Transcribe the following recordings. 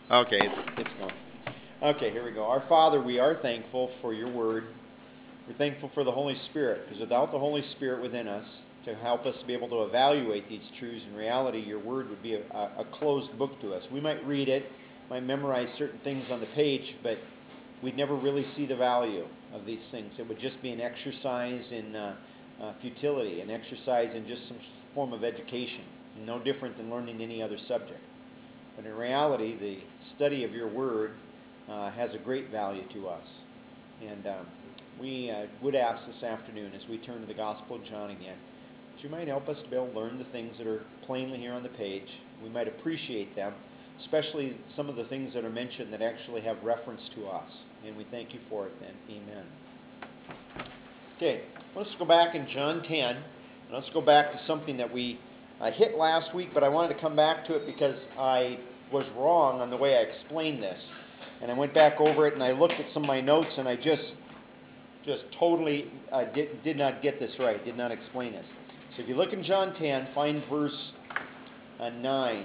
Okay, it's going. Okay, here we go. Our Father, we are thankful for your word. We're thankful for the Holy Spirit, because without the Holy Spirit within us to help us to be able to evaluate these truths, in reality, your word would be a closed book to us. We might read it, might memorize certain things on the page, but we'd never really see the value of these things. It would just be an exercise in futility, an exercise in just some form of education, no different than learning any other subject. But in reality, the study of your word has a great value to us. And we would ask this afternoon, as we turn to the Gospel of John again, that you might help us to be able to learn the things that are plainly here on the page. We might appreciate them, especially some of the things that are mentioned that actually have reference to us. And we thank you for it then. Amen. Okay, let's go back in John 10. And let's go back to something that we hit last week, but I wanted to come back to it because I was wrong on the way I explained this. And I went back over it and I looked at some of my notes and I just totally did not get this right, did not explain this. So if you look in John 10, find verse 9.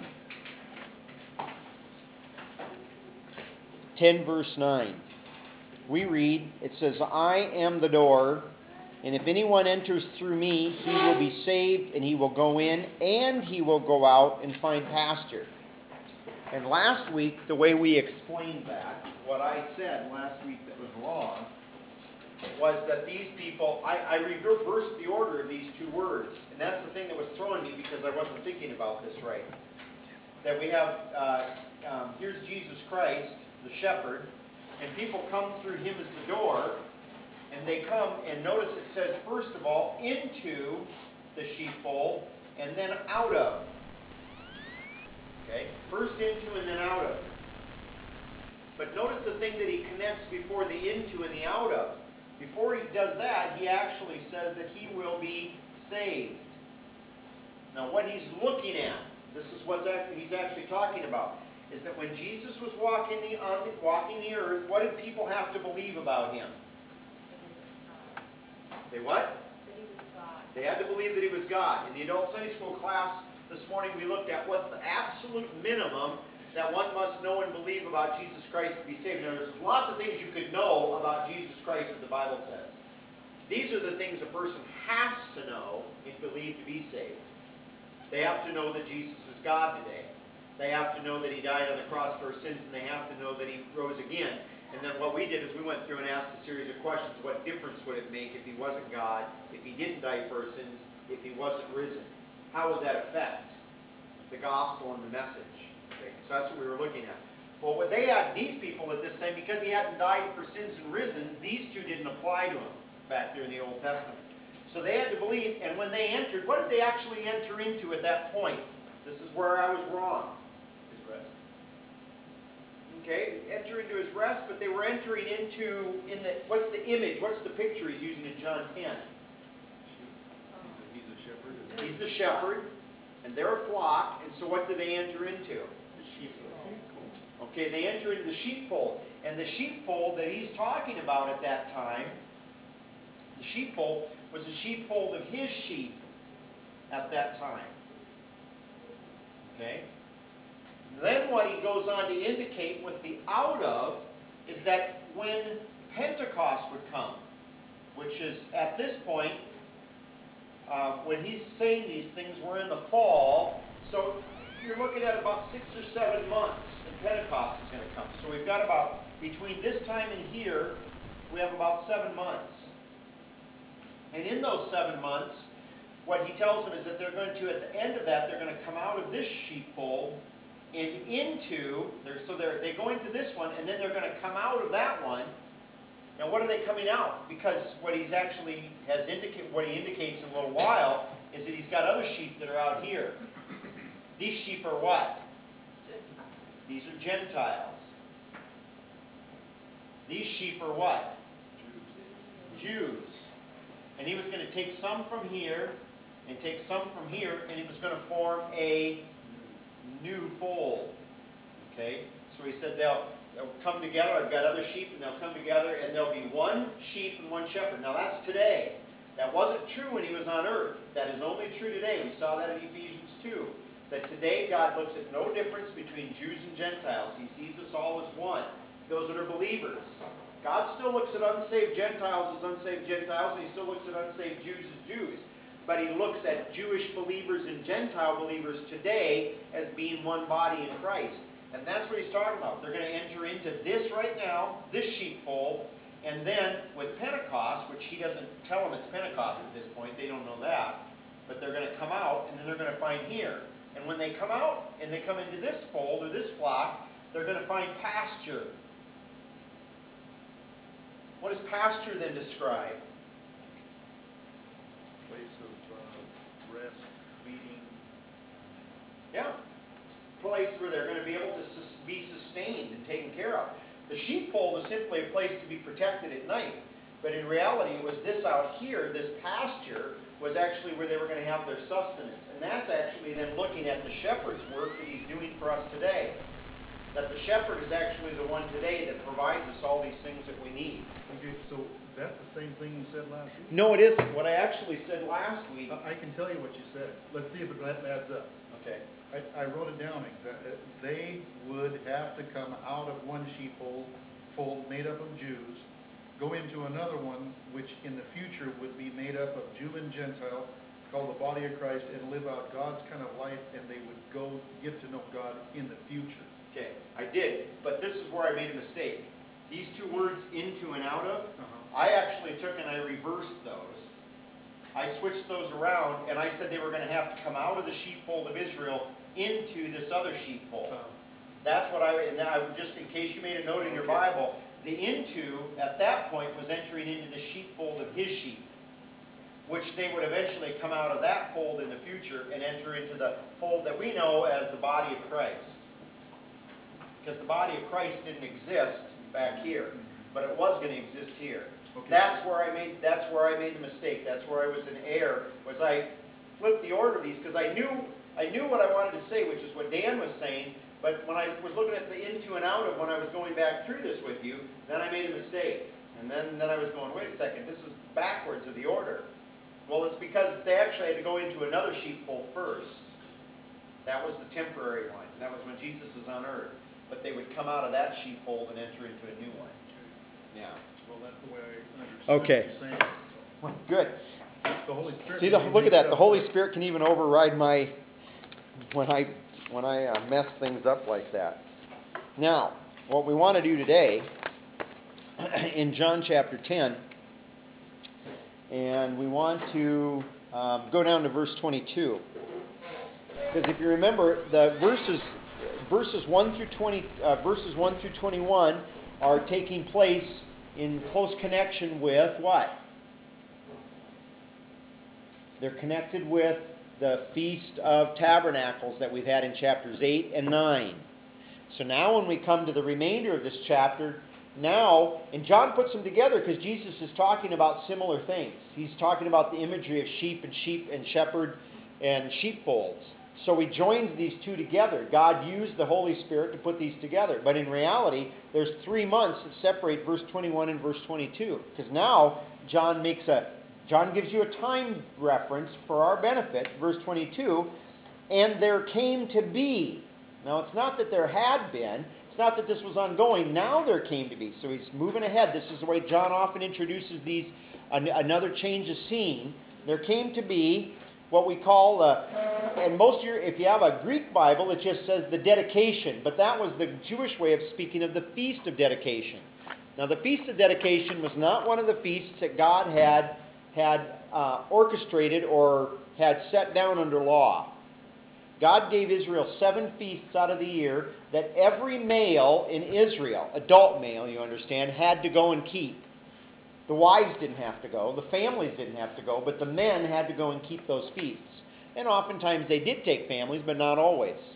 10 verse 9. We read, it says, I am the door, and if anyone enters through me, he will be saved, and he will go in, and he will go out and find pasture. And last week, the way we explained that, what I said last week that was wrong, was that these people, I reversed the order of these two words. And that's the thing that was throwing me because I wasn't thinking about this right. That we have, here's Jesus Christ, the shepherd, and people come through him as the door, and they come, and notice it says, first of all, into the sheepfold, and then out of. Okay? First into and then out of. But notice the thing that he connects before the into and the out of. Before he does that, he actually says that he will be saved. Now what he's looking at, this is what he's actually talking about, is that when Jesus was walking the earth, what did people have to believe about him? They what? That he was God. They had to believe that he was God. In the adult Sunday school class this morning, we looked at what's the absolute minimum that one must know and believe about Jesus Christ to be saved. Now, there's lots of things you could know about Jesus Christ that the Bible says. These are the things a person has to know and believe to be saved. They have to know that Jesus is God today. They have to know that he died on the cross for our sins, and they have to know that he rose again. And then what we did is we went through and asked a series of questions. What difference would it make if he wasn't God, if he didn't die for our sins, if he wasn't risen? How would that affect the gospel and the message? Okay, so that's what we were looking at. Well, what they had, these people at this time, because he hadn't died for sins and risen, these two didn't apply to him back there in the Old Testament. So they had to believe, and when they entered, what did they actually enter into at that point? This is where I was wrong. His rest. Okay, enter into his rest, but they were entering into, what's the image, what's the picture he's using in John 10? He's a shepherd. He's the shepherd, and they're a flock, and so what do they enter into? The sheepfold. Okay, they enter into the sheepfold. And the sheepfold that he's talking about at that time, the sheepfold was the sheepfold of his sheep at that time. Okay? Then what he goes on to indicate with the out of is that when Pentecost would come, which is at this point, when he's saying these things, we're in the fall, so you're looking at about 6 or 7 months, and Pentecost is going to come. So we've got about, between this time and here, we have about 7 months. And in those 7 months, what he tells them is that they're going to, at the end of that, they're going to come out of this sheepfold and into, they go into this one, and then they're going to come out of that one. Now, what are they coming out? Because what he's actually what he indicates in a little while is that he's got other sheep that are out here. These sheep are what? These are Gentiles. These sheep are what? Jews. And he was going to take some from here and take some from here, and he was going to form a new fold. Okay? So he said they'll come together. I've got other sheep, and they'll come together, and there'll be one sheep and one shepherd. Now that's today. That wasn't true when he was on earth. That is only true today. We saw that in Ephesians 2. that today God looks at no difference between Jews and Gentiles. He sees us all as one, those that are believers. God still looks at unsaved Gentiles as unsaved Gentiles, and He still looks at unsaved Jews as Jews. But He looks at Jewish believers and Gentile believers today as being one body in Christ. And that's what He's talking about. They're going to enter into this right now, this sheepfold, and then with Pentecost, which He doesn't tell them it's Pentecost at this point, they don't know that, but they're going to come out, and then they're going to find here. And when they come out, and they come into this fold, or this flock, they're going to find pasture. What does pasture then describe? Place of rest, feeding. Yeah. Place where they're going to be able to be sustained and taken care of. The sheepfold is simply a place to be protected at night. But in reality, it was this out here, this pasture, was actually where they were going to have their sustenance. And that's actually then looking at the shepherd's work that He's doing for us today. That the shepherd is actually the one today that provides us all these things that we need. Okay, so is that the same thing you said last week? No, it isn't. What I actually said last week. I can tell you what you said. Let's see if it adds up. Okay. I wrote it down exactly. They would have to come out of one sheepfold fold made up of Jews, go into another one which in the future would be made up of Jew and Gentile, called the body of Christ, and live out God's kind of life, and they would go get to know God in the future. Okay, I did, but this is where I made a mistake. These two words, into and out of, I actually took and I reversed those. I switched those around, and I said they were going to have to come out of the sheepfold of Israel into this other sheepfold. That's what and now, just in case you made a note in your Bible, the into, at that point, was entering into the sheepfold of His sheep, which they would eventually come out of that fold in the future and enter into the fold that we know as the body of Christ. Because the body of Christ didn't exist back here, but it was going to exist here. Okay. That's where I made the mistake. That's where I was in error. Was I flipped the order of these because I knew what I wanted to say, which is what Dan was saying. But when I was looking at the into and out of when I was going back through this with you, then I made a mistake. And then I was going, wait a second, this is backwards of the order. Well, it's because they actually had to go into another sheepfold first. That was the temporary one. That was when Jesus was on earth. But they would come out of that sheepfold and enter into a new one. Yeah. Well, that's the way I understood Okay. what you're saying. So, Good. the Holy Spirit. See, look at that. The Holy Spirit can even override my when I mess things up like that. Now, what we want to do today in John chapter 10, and we want to go down to verse 22, because if you remember, the verses 1 through 21 are taking place in close connection with what? They're connected with the Feast of Tabernacles that we've had in chapters 8 and 9. So now when we come to the remainder of this chapter, and John puts them together because Jesus is talking about similar things. He's talking about the imagery of sheep and shepherd and sheepfolds. So he joins these two together. God used the Holy Spirit to put these together. But in reality, there's 3 months that separate verse 21 and verse 22. Because now John gives you a time reference for our benefit, verse 22, and there came to be. Now it's not that there had been, it's not that this was ongoing, now there came to be. So he's moving ahead. This is the way John often introduces these, another change of scene. There came to be what we call, and most of if you have a Greek Bible, it just says the dedication, but that was the Jewish way of speaking of the Feast of Dedication. Now the Feast of Dedication was not one of the feasts that God had orchestrated or had set down under law. God gave Israel 7 feasts out of the year that every male in Israel, adult male, you understand, had to go and keep. The wives didn't have to go, the families didn't have to go, but the men had to go and keep those feasts. And oftentimes they did take families, but not always.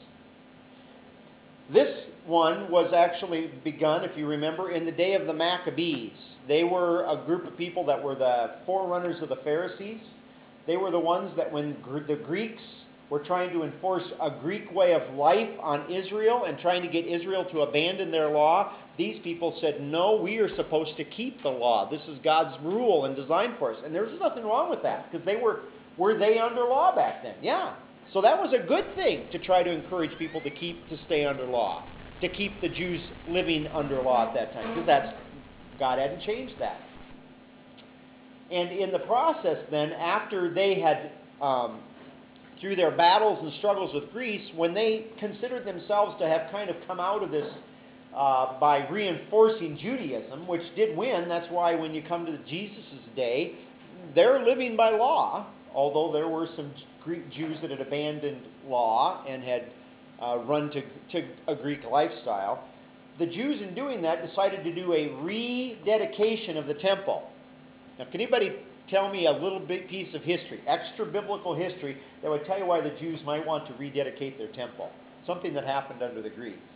This one was actually begun, if you remember, in the day of the Maccabees. They were a group of people that were the forerunners of the Pharisees. They were the ones that when the Greeks were trying to enforce a Greek way of life on Israel and trying to get Israel to abandon their law, these people said, no, we are supposed to keep the law. This is God's rule and design for us. And there was nothing wrong with that because were they under law back then? Yeah. So that was a good thing to try to encourage people to stay under law, to keep the Jews living under law at that time, because God hadn't changed that. And in the process then, after they had, through their battles and struggles with Greece, when they considered themselves to have kind of come out of this by reinforcing Judaism, which did win, that's why when you come to Jesus' day, they're living by law, although there were some Greek Jews that had abandoned law and had run to a Greek lifestyle. The Jews in doing that decided to do a rededication of the temple. Now, can anybody tell me a little bit piece of history, extra biblical history, that would tell you why the Jews might want to rededicate their temple? Something that happened under the Greeks.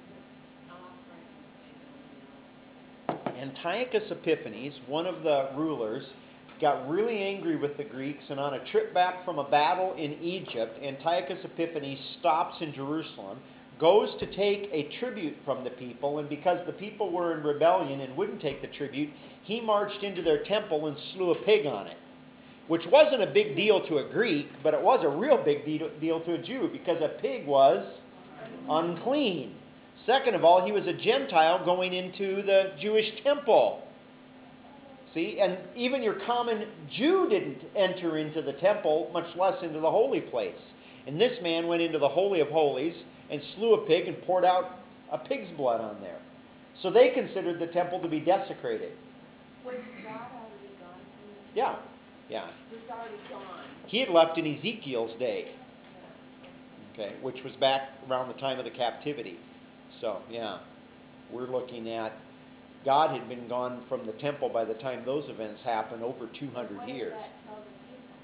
Antiochus Epiphanes, one of the rulers, got really angry with the Greeks, and on a trip back from a battle in Egypt, Antiochus Epiphanes stops in Jerusalem, goes to take a tribute from the people, and because the people were in rebellion and wouldn't take the tribute, he marched into their temple and slew a pig on it, which wasn't a big deal to a Greek, but it was a real big deal to a Jew, because a pig was unclean. Second of all, he was a Gentile going into the Jewish temple. See, and even your common Jew didn't enter into the temple, much less into the holy place. And this man went into the Holy of Holies and slew a pig and poured out a pig's blood on there. So they considered the temple to be desecrated. Was God already gone from the Yeah, temple? yeah. He was already gone. He had left in Ezekiel's day, okay, which was back around the time of the captivity. So, yeah, we're looking at God had been gone from the temple by the time those events happened, over 200 What years. does that tell the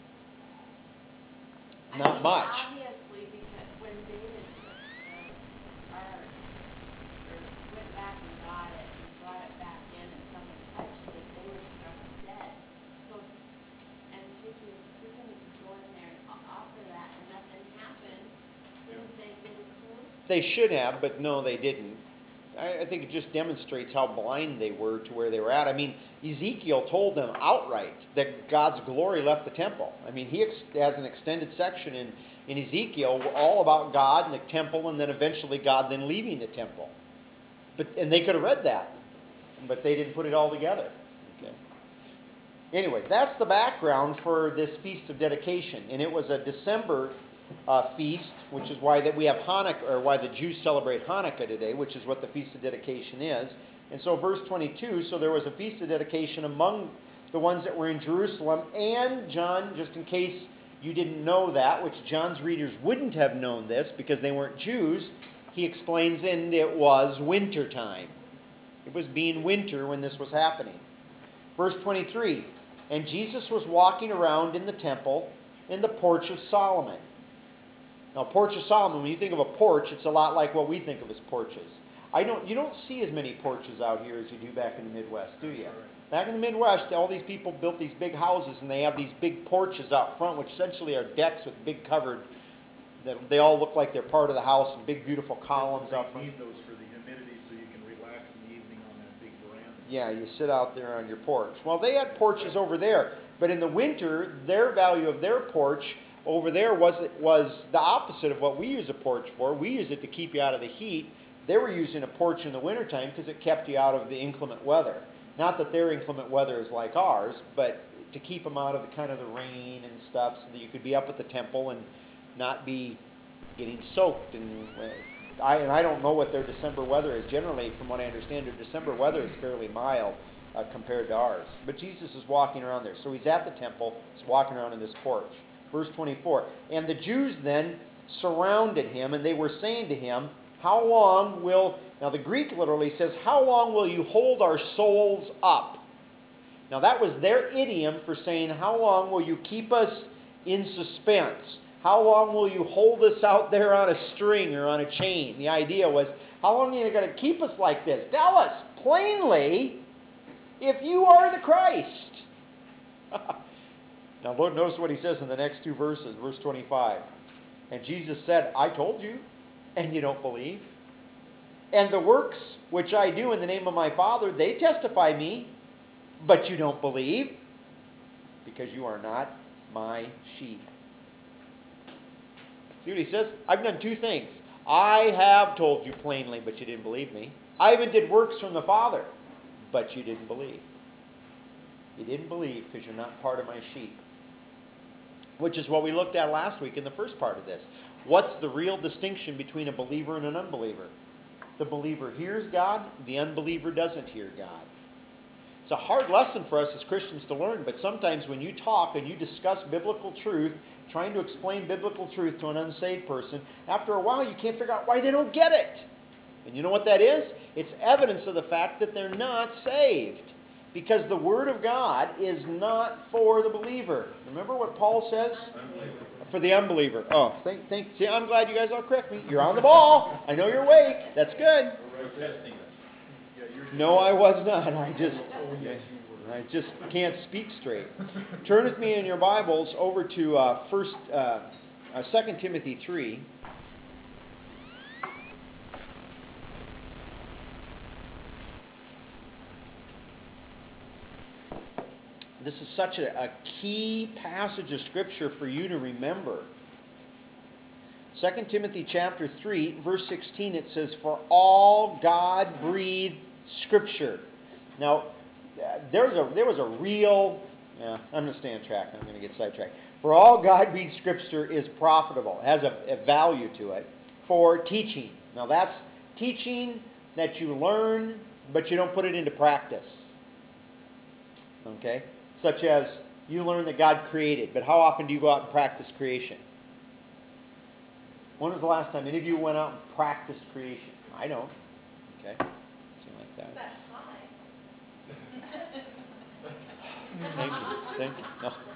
people? Not much. Obviously, because when David took the ark, or went back and got it and brought it back in, and someone touched it, they were struck dead. So Antiochus Epiphanes could go in there and offer that, and nothing happened. Didn't they get it too? They should have, but no, they didn't. I think it just demonstrates how blind they were to where they were at. I mean, Ezekiel told them outright that God's glory left the temple. I mean, he has an extended section in Ezekiel all about God and the temple, and then eventually God then leaving the temple. And they could have read that, but they didn't put it all together. Okay. Anyway, that's the background for this Feast of Dedication, and it was a December feast, which is why that we have Hanukkah, or why the Jews celebrate Hanukkah today, which is what the Feast of Dedication is. And so verse 22, so there was a Feast of Dedication among the ones that were in Jerusalem, and John, just in case you didn't know that, which John's readers wouldn't have known this because they weren't Jews, he explains in it was winter time. It was being winter when this was happening. Verse 23, and Jesus was walking around in the temple in the porch of Solomon. Now, porch of Solomon, when you think of a porch, it's a lot like what we think of as porches. You don't see as many porches out here as you do back in the Midwest, do you? Back in the Midwest, all these people built these big houses, and they have these big porches out front, which essentially are decks with big covered, that they all look like they're part of the house, and big, beautiful columns out front. You need those for the humidity so you can relax in the evening on that big veranda. Yeah, you sit out there on your porch. Well, they had porches over there, but in the winter, their value of their porch over there was the opposite of what we use a porch for. We use it to keep you out of the heat. They were using a porch in the wintertime because it kept you out of the inclement weather. Not that their inclement weather is like ours, but to keep them out of the kind of the rain and stuff, so that you could be up at the temple and not be getting soaked. And I don't know what their December weather is. Generally, from what I understand, their December weather is fairly mild compared to ours. But Jesus is walking around there. So he's at the temple. He's walking around in this porch. Verse 24, and the Jews then surrounded him, and they were saying to him, how long will, now the Greek literally says, how long will you hold our souls up? Now that was their idiom for saying, how long will you keep us in suspense? How long will you hold us out there on a string or on a chain? The idea was, how long are you going to keep us like this? Tell us plainly if you are the Christ. Now, Lord, notice what he says in the next two verses, verse 25. And Jesus said, I told you, and you don't believe. And the works which I do in the name of my Father, they testify me, but you don't believe, because you are not my sheep. See what he says? I've done two things. I have told you plainly, but you didn't believe me. I even did works from the Father, but you didn't believe. You didn't believe because you're not part of my sheep. Which is what we looked at last week in the first part of this. What's the real distinction between a believer and an unbeliever? The believer hears God, the unbeliever doesn't hear God. It's a hard lesson for us as Christians to learn, but sometimes when you talk and you discuss biblical truth, trying to explain biblical truth to an unsaved person, after a while you can't figure out why they don't get it. And you know what that is? It's evidence of the fact that they're not saved. Because the Word of God is not for the believer. Remember what Paul says? For the unbeliever. Oh, see, I'm glad you guys all correct me. You're on the ball. I know you're awake. That's good. No, I was not. I just can't speak straight. Turn with me in your Bibles over to 2 Timothy 3. This is such a key passage of Scripture for you to remember. 2 Timothy chapter 3, verse 16, it says, "For all God-breathed Scripture." Now, there was a real... I'm going to stay on track. I'm going to get sidetracked. For all God-breathed Scripture is profitable. It has a value to it for teaching. Now, that's teaching that you learn, but you don't put it into practice. Okay? Such as you learn that God created, but how often do you go out and practice creation? When was the last time any of you went out and practiced creation? I don't. Okay. Seem like that. Thank you. Thank you.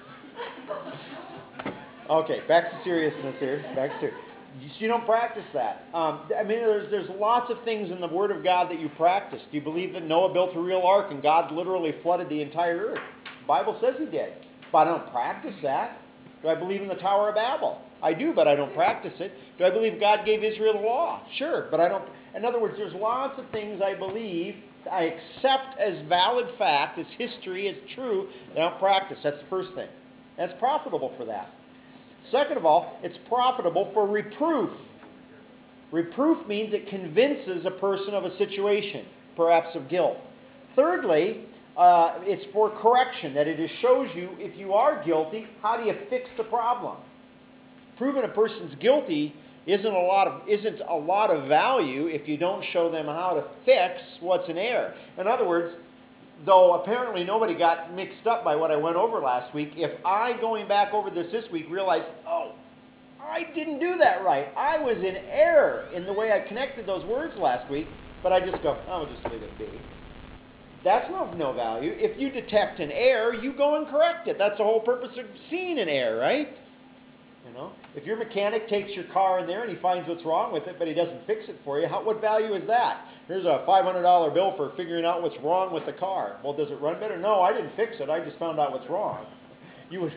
No. Okay, back to seriousness here. Back to serious. You don't practice that. There's lots of things in the Word of God that you practice. Do you believe that Noah built a real ark and God literally flooded the entire earth? The Bible says he did. But I don't practice that. Do I believe in the Tower of Babel? I do, but I don't practice it. Do I believe God gave Israel the law? Sure, but I don't. In other words, there's lots of things I believe, I accept as valid fact, as history, as true, that I don't practice. That's the first thing. That's profitable for that. Second of all, it's profitable for reproof. Reproof means it convinces a person of a situation, perhaps of guilt. Thirdly, it's for correction, that it shows you if you are guilty, how do you fix the problem? Proving a person's guilty isn't a lot of value if you don't show them how to fix what's in error. In other words, though apparently nobody got mixed up by what I went over last week, if I, going back over this week, realized, oh, I didn't do that right. I was in error in the way I connected those words last week, but I just go, I'll just leave it be. That's no value. If you detect an error, you go and correct it. That's the whole purpose of seeing an error, right? You know, if your mechanic takes your car in there and he finds what's wrong with it, but he doesn't fix it for you, what value is that? Here's a $500 bill for figuring out what's wrong with the car. Well, does it run better? No, I didn't fix it. I just found out what's wrong. You would,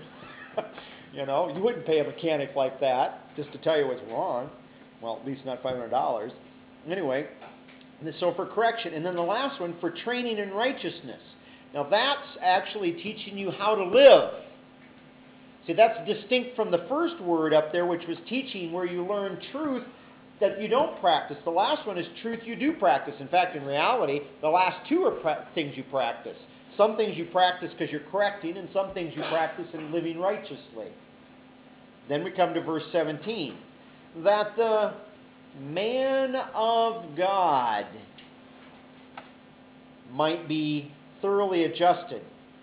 you wouldn't pay a mechanic like that just to tell you what's wrong. Well, at least not $500. Anyway, so for correction. And then the last one, for training in righteousness. Now that's actually teaching you how to live. See, that's distinct from the first word up there, which was teaching, where you learn truth that you don't practice. The last one is truth you do practice. In fact, in reality, the last two are things you practice. Some things you practice because you're correcting, and some things you practice in living righteously. Then we come to verse 17. That the man of God might be thoroughly adjusted,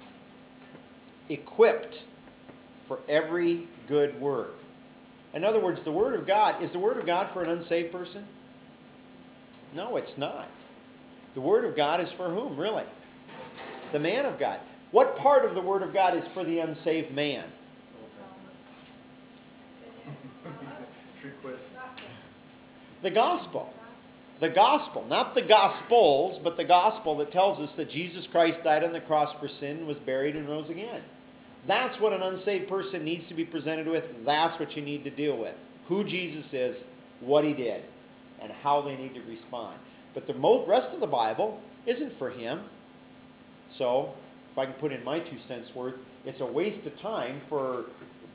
equipped for every good work. In other words, the Word of God, is the Word of God for an unsaved person? No, it's not. The Word of God is for whom, really? The man of God. What part of the Word of God is for the unsaved man? Trick question. The gospel. The gospel. Not the gospels, but the gospel that tells us that Jesus Christ died on the cross for sin, was buried, and rose again. That's what an unsaved person needs to be presented with. That's what you need to deal with. Who Jesus is, what he did, and how they need to respond. But the rest of the Bible isn't for him. So, if I can put in my 2 cents worth, it's a waste of time for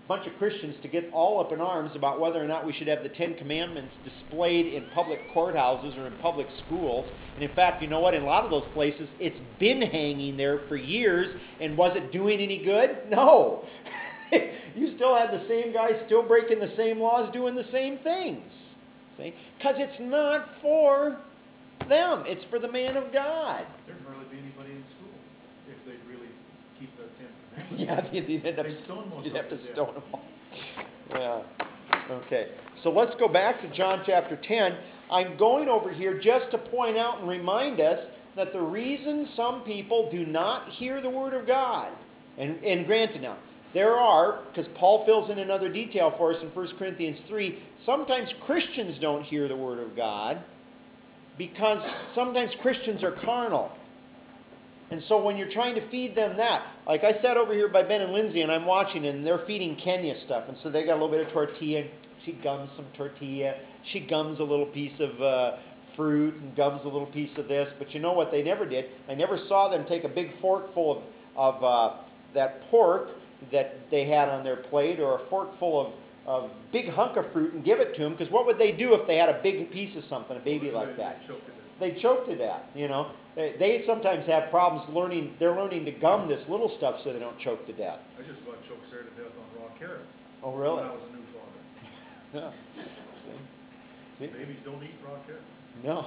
bunch of Christians to get all up in arms about whether or not we should have the Ten Commandments displayed in public courthouses or in public schools. And in fact, you know what? In a lot of those places, it's been hanging there for years. And was it doing any good? No. You still had the same guys still breaking the same laws, doing the same things. See? Because it's not for them. It's for the man of God. There'd hardly be anybody in school if they'd really keep the Ten Commandments. Yeah, you'd end up, They'd stone most you'd of have to them to stone them all. Yeah. Okay. So let's go back to John chapter 10. I'm going over here just to point out and remind us that the reason some people do not hear the Word of God, and granted now, there are, because Paul fills in another detail for us in 1 Corinthians 3, sometimes Christians don't hear the Word of God because sometimes Christians are carnal. And so when you're trying to feed them that, like I sat over here by Ben and Lindsay and I'm watching and they're feeding Kenya stuff. And so they got a little bit of tortilla. She gums some tortilla. She gums a little piece of fruit and gums a little piece of this. But you know what they never did? I never saw them take a big fork full of that pork that they had on their plate, or a fork full of big hunk of fruit, and give it to them. Because what would they do if they had a big piece of something, a baby like that? They choke to death, you know. They sometimes have problems learning. They're learning to gum this little stuff so they don't choke to death. I just about choked Sarah to death on raw carrot. Oh, really? When I was a new father. Yeah. See? Babies don't eat raw carrot. No.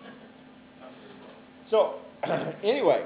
So, anyway,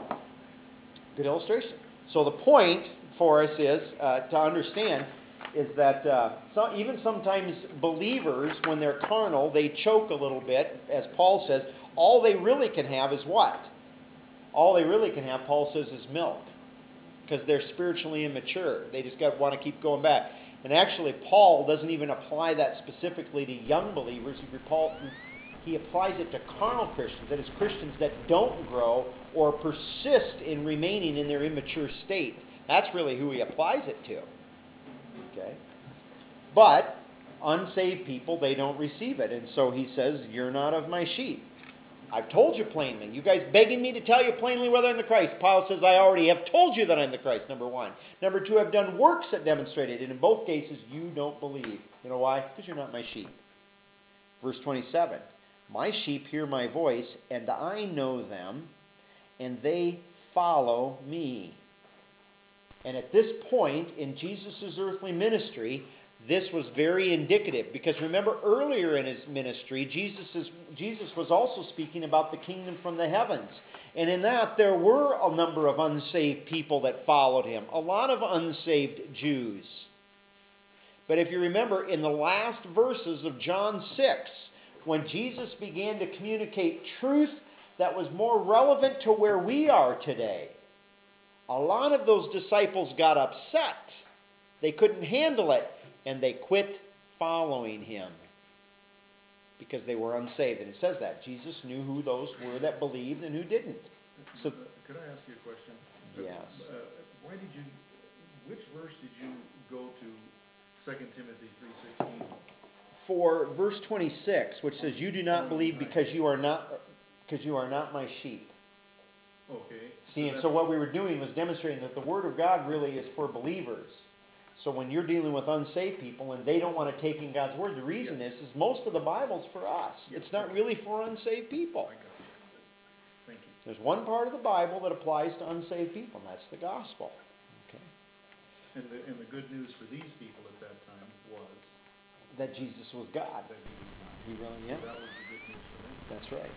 good illustration. So the point for us is to understand is that even sometimes believers, when they're carnal, they choke a little bit. As Paul says, all they really can have is what? All they really can have, Paul says, is milk. Because they're spiritually immature. They just want to keep going back. And actually, Paul doesn't even apply that specifically to young believers. He applies it to carnal Christians. That is, Christians that don't grow or persist in remaining in their immature state. That's really who he applies it to. Okay? But unsaved people, they don't receive it. And so he says, you're not of my sheep. I've told you plainly. You guys begging me to tell you plainly whether I'm the Christ. Paul says, I already have told you that I'm the Christ, number one. Number two, I've done works that demonstrate it. And in both cases, you don't believe. You know why? Because you're not my sheep. Verse 27. My sheep hear my voice, and I know them, and they follow me. And at this point in Jesus' earthly ministry, this was very indicative. Because remember, earlier in his ministry, Jesus was also speaking about the kingdom from the heavens. And in that, there were a number of unsaved people that followed him. A lot of unsaved Jews. But if you remember, in the last verses of John 6, when Jesus began to communicate truth that was more relevant to where we are today, a lot of those disciples got upset. They couldn't handle it, and they quit following him because they were unsaved. And it says that. Jesus knew who those were that believed and who didn't. So, could I ask you a question? Yes. Which verse did you go to 2 Timothy 3:16? For verse 26, which says, you do not believe because you are not my sheep. Okay. See, and so what we were doing was demonstrating that the Word of God really is for believers. So when you're dealing with unsaved people and they don't want to take in God's Word, the reason is most of the Bible's for us. It's not really for unsaved people. I got you. Thank you. There's one part of the Bible that applies to unsaved people, and that's the gospel. Okay. And the good news for these people at that time was That Jesus was God. that he was not. He really, yeah. That was the good news for them. That's right.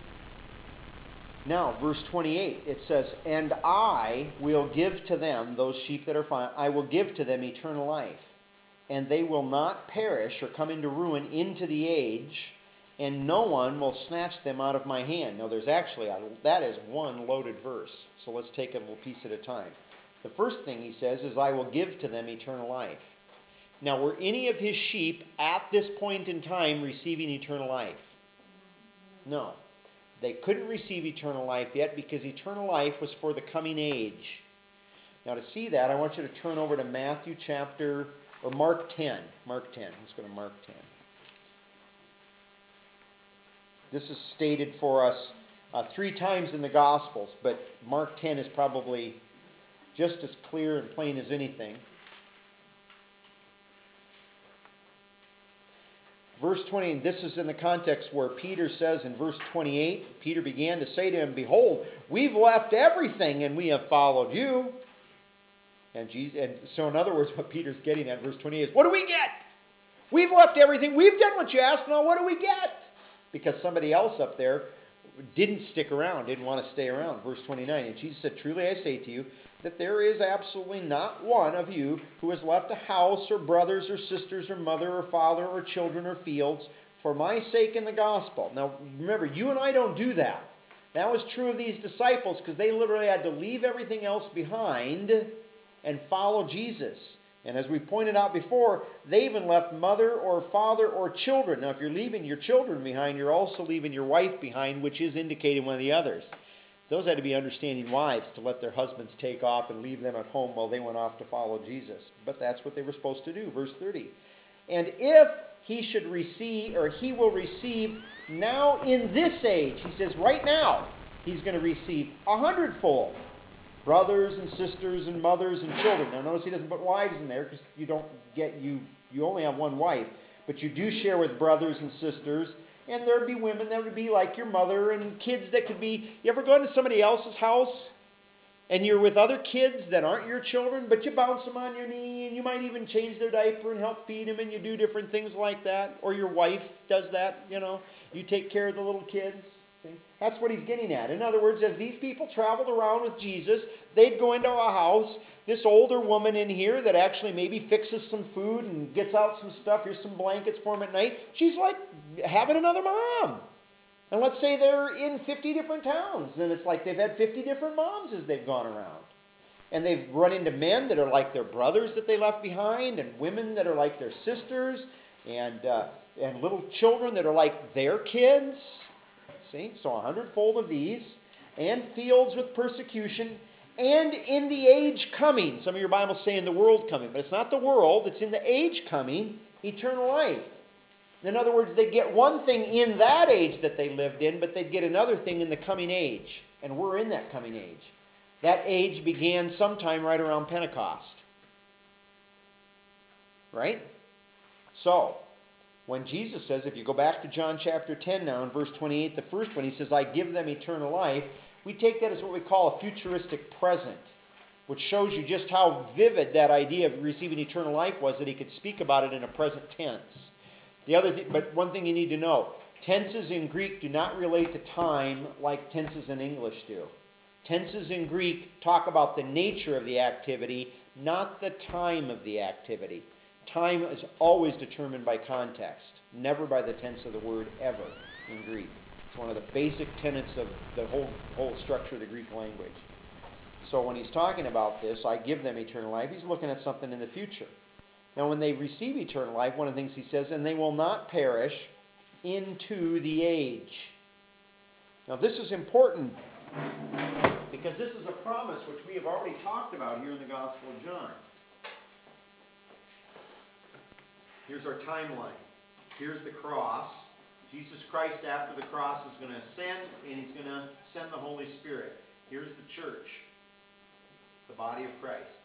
Now, verse 28, it says, and I will give to them, those sheep that are fine, I will give to them eternal life, and they will not perish or come into ruin into the age, and no one will snatch them out of my hand. Now, there's actually, that is one loaded verse, so let's take it a little piece at a time. The first thing he says is, I will give to them eternal life. Now, were any of his sheep at this point in time receiving eternal life? No. They couldn't receive eternal life yet because eternal life was for the coming age. Now to see that, I want you to turn over to Mark 10. Mark 10. Let's go to Mark 10. This is stated for us 3 times in the Gospels, but Mark 10 is probably just as clear and plain as anything. verse 20, and this is in the context where Peter says in verse 28, Peter began to say to him, "Behold, we've left everything and we have followed you." And so in other words, what Peter's getting at in verse 28 is, what do we get? We've left everything. We've done what you asked. Now what do we get? Because somebody else up there didn't stick around, didn't want to stay around. Verse 29, and Jesus said, "Truly I say to you, that there is absolutely not one of you who has left a house or brothers or sisters or mother or father or children or fields for my sake in the gospel." Now remember, you and I don't do that. That was true of these disciples because they literally had to leave everything else behind and follow Jesus. And as we pointed out before, they even left mother or father or children. Now if you're leaving your children behind, you're also leaving your wife behind, which is indicating one of the others. Those had to be understanding wives to let their husbands take off and leave them at home while they went off to follow Jesus. But that's what they were supposed to do. Verse 30. And if he should receive, or he will receive now in this age, he says right now, he's going to receive 100-fold. Brothers and sisters and mothers and children. Now notice he doesn't put wives in there because you only have one wife. But you do share with brothers and sisters. And there would be women that would be like your mother, and kids that could be, you ever go into somebody else's house and you're with other kids that aren't your children, but you bounce them on your knee and you might even change their diaper and help feed them and you do different things like that. Or your wife does that, you take care of the little kids. See? That's what he's getting at. In other words, as these people traveled around with Jesus, they'd go into a house. This older woman in here that actually maybe fixes some food and gets out some stuff. Here's some blankets for them at night. She's like having another mom. And let's say they're in 50 different towns. And it's like they've had 50 different moms as they've gone around. And they've run into men that are like their brothers that they left behind, and women that are like their sisters, and little children that are like their kids. See, so 100-fold of these, and fields with persecution, and in the age coming. Some of your Bibles say in the world coming, but it's not the world, it's in the age coming, eternal life. In other words, they get one thing in that age that they lived in, but they'd get another thing in the coming age. And we're in that coming age. That age began sometime right around Pentecost. Right? So, when Jesus says, if you go back to John chapter 10 now in verse 28, the first one, he says, "I give them eternal life." We take that as what we call a futuristic present, which shows you just how vivid that idea of receiving eternal life was, that he could speak about it in a present tense. But one thing you need to know, tenses in Greek do not relate to time like tenses in English do. Tenses in Greek talk about the nature of the activity, not the time of the activity. Time is always determined by context, never by the tense of the word ever in Greek. It's one of the basic tenets of the whole structure of the Greek language. So when he's talking about this, "I give them eternal life," he's looking at something in the future. Now when they receive eternal life, one of the things he says, "and they will not perish into the age." Now this is important because this is a promise which we have already talked about here in the Gospel of John. Here's our timeline. Here's the cross. Jesus Christ after the cross is going to ascend, and he's going to send the Holy Spirit. Here's the church, the body of Christ.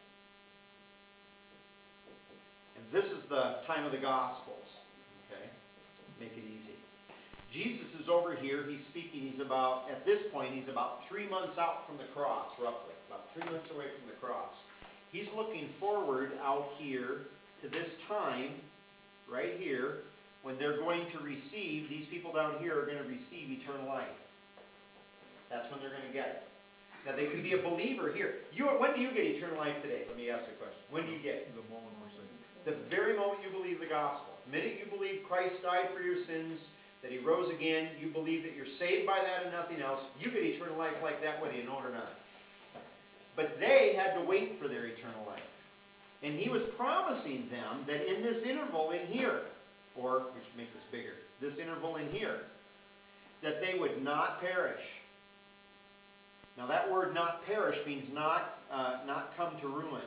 And this is the time of the Gospels. Okay? Make it easy. Jesus is over here. He's speaking. At this point, he's about 3 months out from the cross, roughly. About 3 months away from the cross. He's looking forward out here to this time, right here, when they're going to receive, these people down here are going to receive eternal life. That's when they're going to get it. Now, they can be a believer here. When do you get eternal life today? Let me ask you a question. When do you get it? The moment we're saved. The very moment you believe the gospel. The minute you believe Christ died for your sins, that he rose again, you believe that you're saved by that and nothing else, you get eternal life like that whether you know it or not. But they had to wait for their eternal life. And he was promising them that in this interval in here, or we should make this bigger, this interval in here, that they would not perish. Now that word "not perish" means not come to ruin.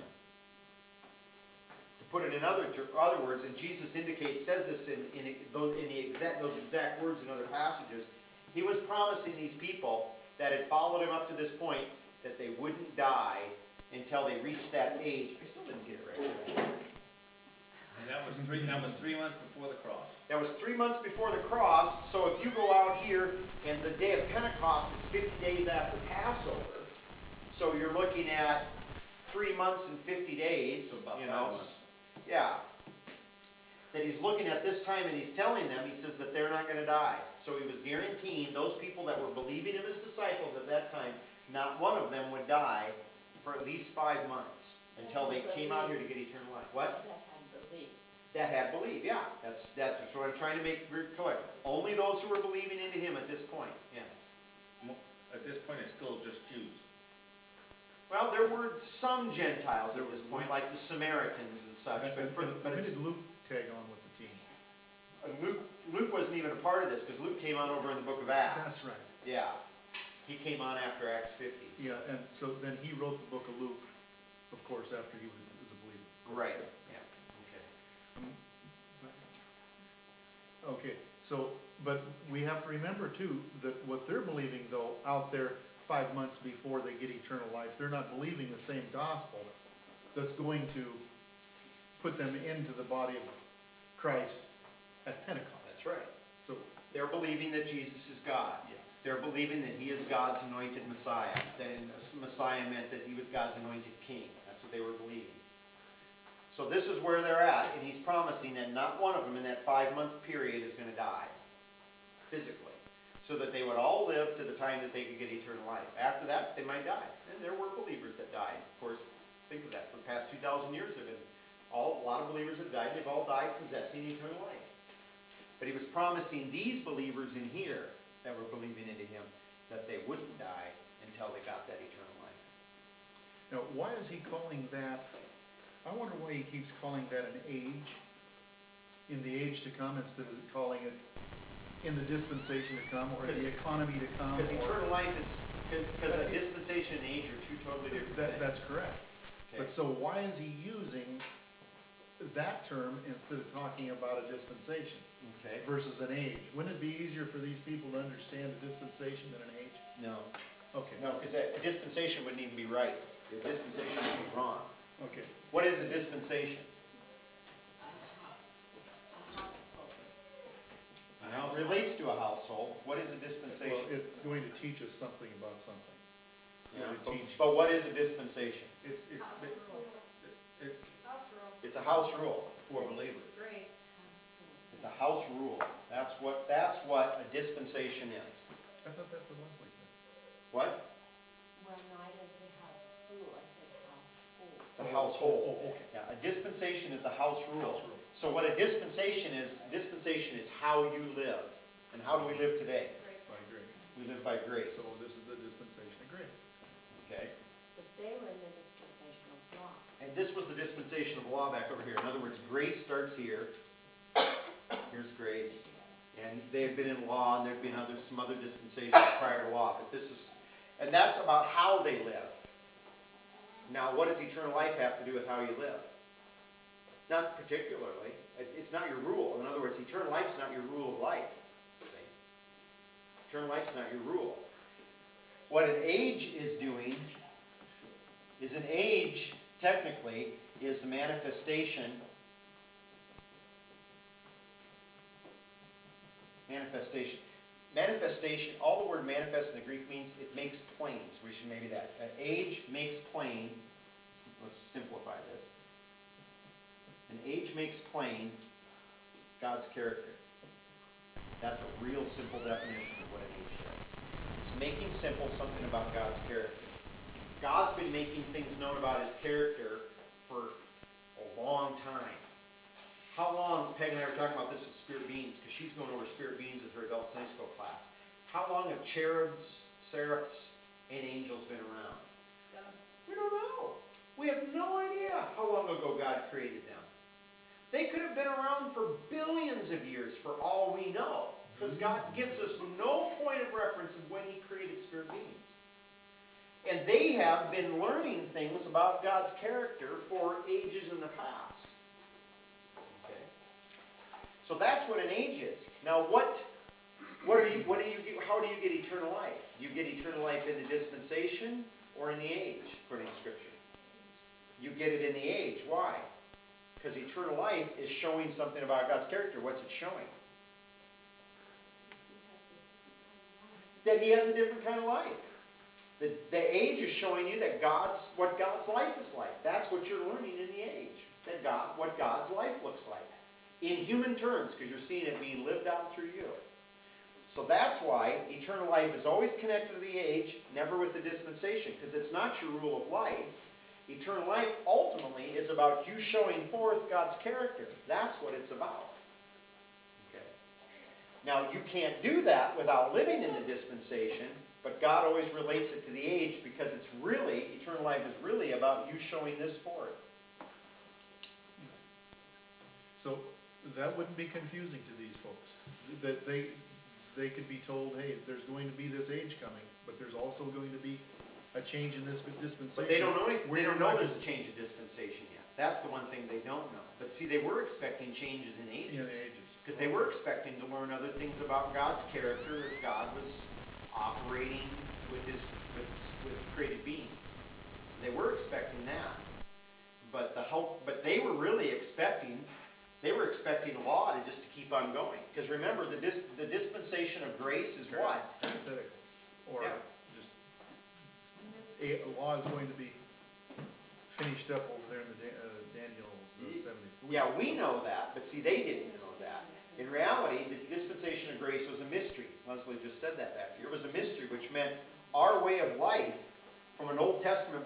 To put it in other words, and Jesus says this in those exact words in other passages, he was promising these people that had followed him up to this point that they wouldn't die until they reached that age. I still didn't get it right. That was 3 months before the cross. That was 3 months before the cross. So if you go out here and the day of Pentecost is 50 days after Passover, so you're looking at 3 months and 50 days. So about you 5 know, months. Yeah. That he's looking at this time and he's telling them, he says that they're not going to die. So he was guaranteeing those people that were believing him as disciples at that time, not one of them would die for at least 5 months until they came out here to get eternal life. What? That had believed. That had believed, yeah. That's what I'm trying to make very clear. Only those who were believing into him at this point, yes. At this point, it's still just Jews. Well, there were some Gentiles at this point, like the Samaritans and such. But When it's, did Luke tag on with the team? Luke wasn't even a part of this, because Luke came on over in the book of Acts. That's right. Yeah. He came on after Acts 50. Yeah, and so then he wrote the book of Luke, of course, after he was a believer. Right. Yeah. Okay, so, but we have to remember too, that what they're believing though, out there 5 months before they get eternal life, they're not believing the same gospel that's going to put them into the body of Christ at Pentecost. That's right. So, They're believing that Jesus is God. yes. They're believing that he is God's anointed Messiah. That Messiah meant that he was God's anointed king. That's what they were believing. So this is where they're at, and he's promising that not one of them in that 5-month period is going to die physically, so that they would all live to the time that they could get eternal life. After that, they might die. And there were believers that died. Of course, think of that. For the past 2,000 years, there have been a lot of believers that died. They've all died possessing eternal life. But he was promising these believers in here that were believing into him that they wouldn't die until they got that eternal life. Now, why is he calling that, I wonder why he keeps calling that an age, in the age to come, instead of calling it in the dispensation to come, or the economy to come. Because or- eternal life is, because a dispensation and age are two totally different things. That's correct. Okay. But so why is he using that term instead of talking about a dispensation Okay. versus an age? Wouldn't it be easier for these people to understand a dispensation than an age? No. Okay. No, because a dispensation wouldn't even be right. A dispensation would be wrong. Okay. What is a dispensation? A household. It relates to a household. What is a Well, dispensation? it's going to teach us something about something. Yeah, going to teach. but what is a dispensation? It's It's a house rule for believers. Great. It's a house rule. That's what a dispensation is. I thought that's what Leslie said. What? Well, no, I didn't say house school, I said household. It's a household. Oh, okay. Yeah, a dispensation is a house rule. House rule. So what a dispensation is how you live. And how do we live today? By grace. We live by grace. So this is the dispensation of grace. Okay? But they were in the dispensation of law. And this was the dispensation of law back over here. In other words, grace starts here. Here's grace. And they had been in law, and there had been some other dispensations prior to law. But and that's about how they live. Now, what does eternal life have to do with how you live? Not particularly. It's not your rule. In other words, eternal life is not your rule of life. See? Eternal life is not your rule. What an age is doing is an age, technically, is the manifestation. Manifestation, all the word manifest in the Greek means it makes plain. So we should maybe that. An age makes plain. Let's simplify this. An age makes plain God's character. That's a real simple definition of what an age is. It's making simple something about God's character. God's been making things known about his character for a long time. How long, Peg and I were talking about this with Spirit Beans, because she's going over Spirit Beans with her adult Sunday school class. How long have cherubs, seraphs, and angels been around? We don't know. We have no idea how long ago God created them. They could have been around for billions of years for all we know, because God gives us no point of reference of when he created Spirit Beings. And they have been learning things about God's character for ages in the past. Okay? So that's what an age is. Now how do you get eternal life? Do you get eternal life in the dispensation or in the age, according to Scripture? You get it in the age. Why? Because eternal life is showing something about God's character. What's it showing? That he has a different kind of life. The age is showing you that what God's life is like. That's what you're learning in the age. What God's life looks like. In human terms, because you're seeing it being lived out through you. So that's why eternal life is always connected to the age, never with the dispensation, because it's not your rule of life. Eternal life ultimately is about you showing forth God's character. That's what it's about. Okay. Now, you can't do that without living in the dispensation, but God always relates it to the age because it's really, eternal life is really about you showing this forth. So that wouldn't be confusing to these folks. That they could be told, hey, there's going to be this age coming, but there's also going to be a change in this dispensation. But they don't know anything. They don't know there's a change of dispensation yet. That's the one thing they don't know. But see, they were expecting changes in ages. In ages. Because they were expecting to learn other things about God's character as God was operating with created beings. They were expecting that. But they were really expecting law to keep on going. Because remember, the dispensation of grace is what? Parenthetical. Or Yeah. just, a law is going to be finished up over there in the Daniel's 70. Yeah, we know that, but see, they didn't know that. In reality, the dispensation of grace was a mystery. Leslie just said that back here. It was a mystery, which meant our way of life, from an Old Testament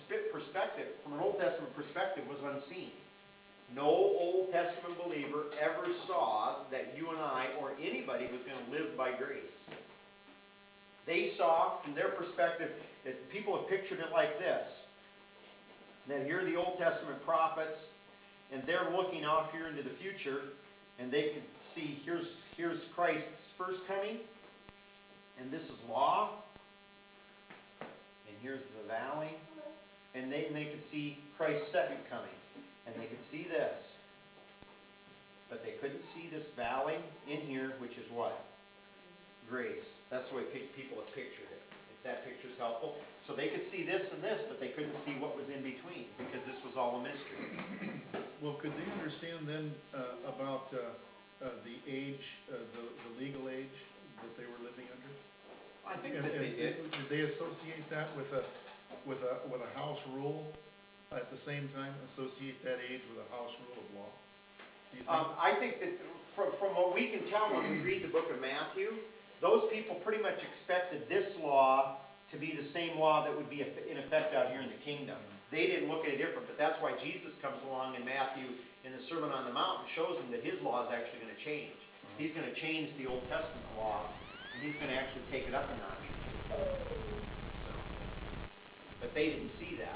perspective, was unseen. No Old Testament believer ever saw that you and I or anybody was going to live by grace. They saw, from their perspective, that people have pictured it like this. That here are the Old Testament prophets, and they're looking off here into the future, and they could see here's Christ's first coming, and this is law, and here's the valley, and they could see Christ's second coming, and they could see this. But they couldn't see this valley in here, which is what? Grace. That's the way people have pictured it. If that picture's helpful. So they could see this and this, but they couldn't see what was in between, because this was all a mystery. Well, could they understand then about the age, the legal age that they were living under? I think that they did. Did they associate that with a house rule at the same time? Associate that age with a house rule of law? Do you think? I think that from what we can tell when we read the book of Matthew, those people pretty much expected this law to be the same law that would be in effect out here in the kingdom. They didn't look at it different, but that's why Jesus comes along in Matthew in the Sermon on the Mount and shows them that his law is actually going to change. He's going to change the Old Testament law, and he's going to actually take it up a notch. So, but they didn't see that.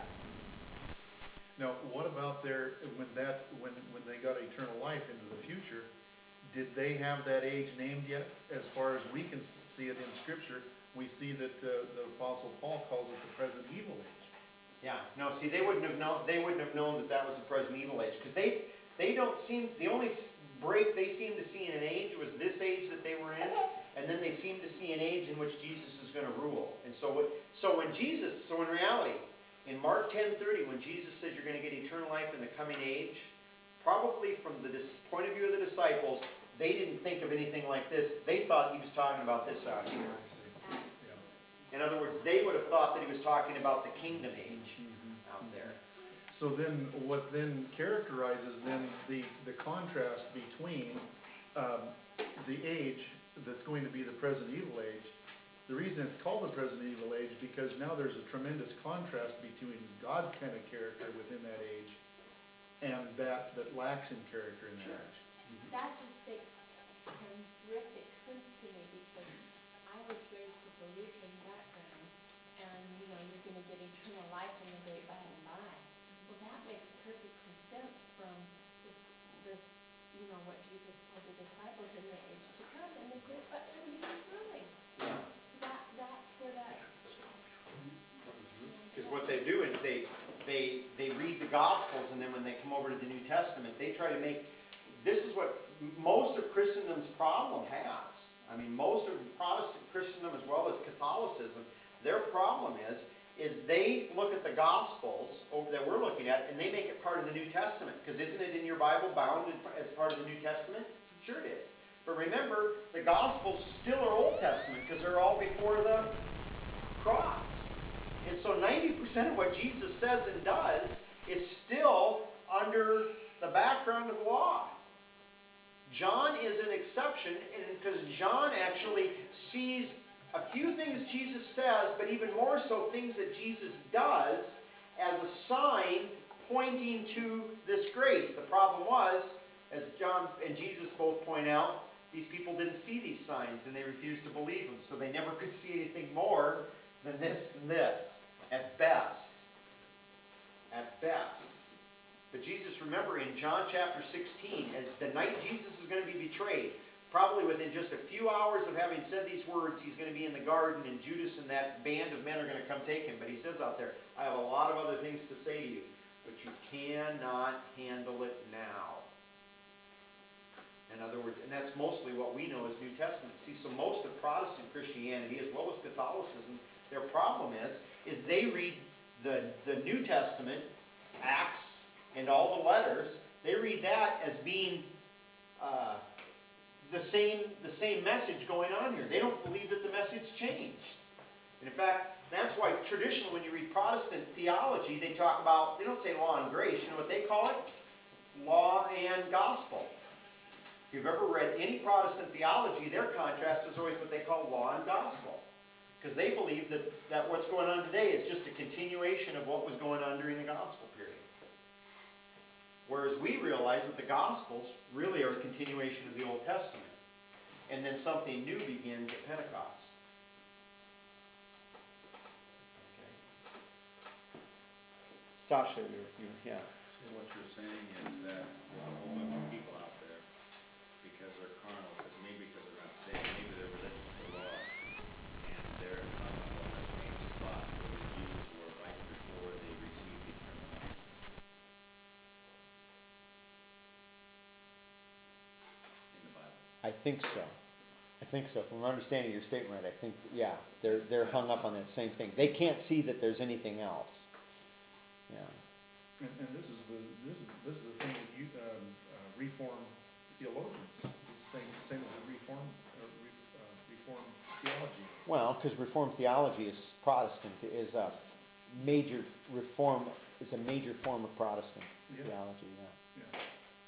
Now, what about when they got eternal life into the future? Did they have that age named yet? As far as we can see it in Scripture, we see that the Apostle Paul calls it the present evil age. Yeah. No. See, they wouldn't have known. They wouldn't have known that that was the present evil age, because they don't seem. The only break they seem to see in an age was this age that they were in, and then they seem to see an age in which Jesus is going to rule. And so in reality, in Mark 10:30, when Jesus says you're going to get eternal life in the coming age, probably from the point of view of the disciples, they didn't think of anything like this. They thought he was talking about this out here. In other words, they would have thought that he was talking about the kingdom age out there. So then, what then characterizes then the contrast between the age that's going to be the present evil age? The reason it's called the present evil age, because now there's a tremendous contrast between God's kind of character within that age and that lacks in character in that age. That just makes horrific sense to me, because I was raised with a Lutheran background, and you're going to get eternal life in the great by and by. Well, that makes perfectly sense from this what Jesus told the disciples in the age to come, and the great by when he was ruling. Yeah. That's where that. Because what they do is they read the Gospels, and then when they come over to the New Testament, they try to make. This is what most of Christendom's problem has. I mean, most of Protestant Christendom as well as Catholicism, their problem is is they look at the Gospels that we're looking at, and they make it part of the New Testament. Because isn't it in your Bible bound as part of the New Testament? Sure it is. But remember, the Gospels still are Old Testament because they're all before the cross. And so 90% of what Jesus says and does is still under the background of the law. John is an exception, and because John actually sees a few things Jesus says, but even more so things that Jesus does as a sign pointing to this grace. The problem was, as John and Jesus both point out, these people didn't see these signs and they refused to believe them, so they never could see anything more than this and this, at best. At best. But Jesus, remember, in John chapter 16, as the night Jesus is going to be betrayed, probably within just a few hours of having said these words, he's going to be in the garden, and Judas and that band of men are going to come take him. But he says out there, I have a lot of other things to say to you, but you cannot handle it now. In other words, and that's mostly what we know as New Testament. See, so most of Protestant Christianity, as well as Catholicism, their problem is they read the New Testament, Acts, and all the letters, they read that as being the same message going on here. They don't believe that the message changed. And in fact, that's why traditionally when you read Protestant theology, they talk about, they don't say law and grace, you know what they call it? Law and gospel. If you've ever read any Protestant theology, their contrast is always what they call law and gospel. Because they believe that what's going on today is just a continuation of what was going on during the gospel period. Whereas we realize that the Gospels really are a continuation of the Old Testament. And then something new begins at Pentecost. Okay. Sasha, yeah. So what you're saying is that there's a whole bunch of people out there, because they're carnal, maybe because they're not saved, maybe they're religiously lost, and they're hung up on the same spot where the Jews were right before they received eternal life. In the Bible. I think so. I think so. From understanding your statement, I think, yeah, they're hung up on that same thing. They can't see that there's anything else. Yeah. And this is the thing that you Reformed theologians, the same as the Reformed theology. Well, because Reformed theology is Protestant, is a major reform, is a major form of Protestant theology. Yeah. Yeah.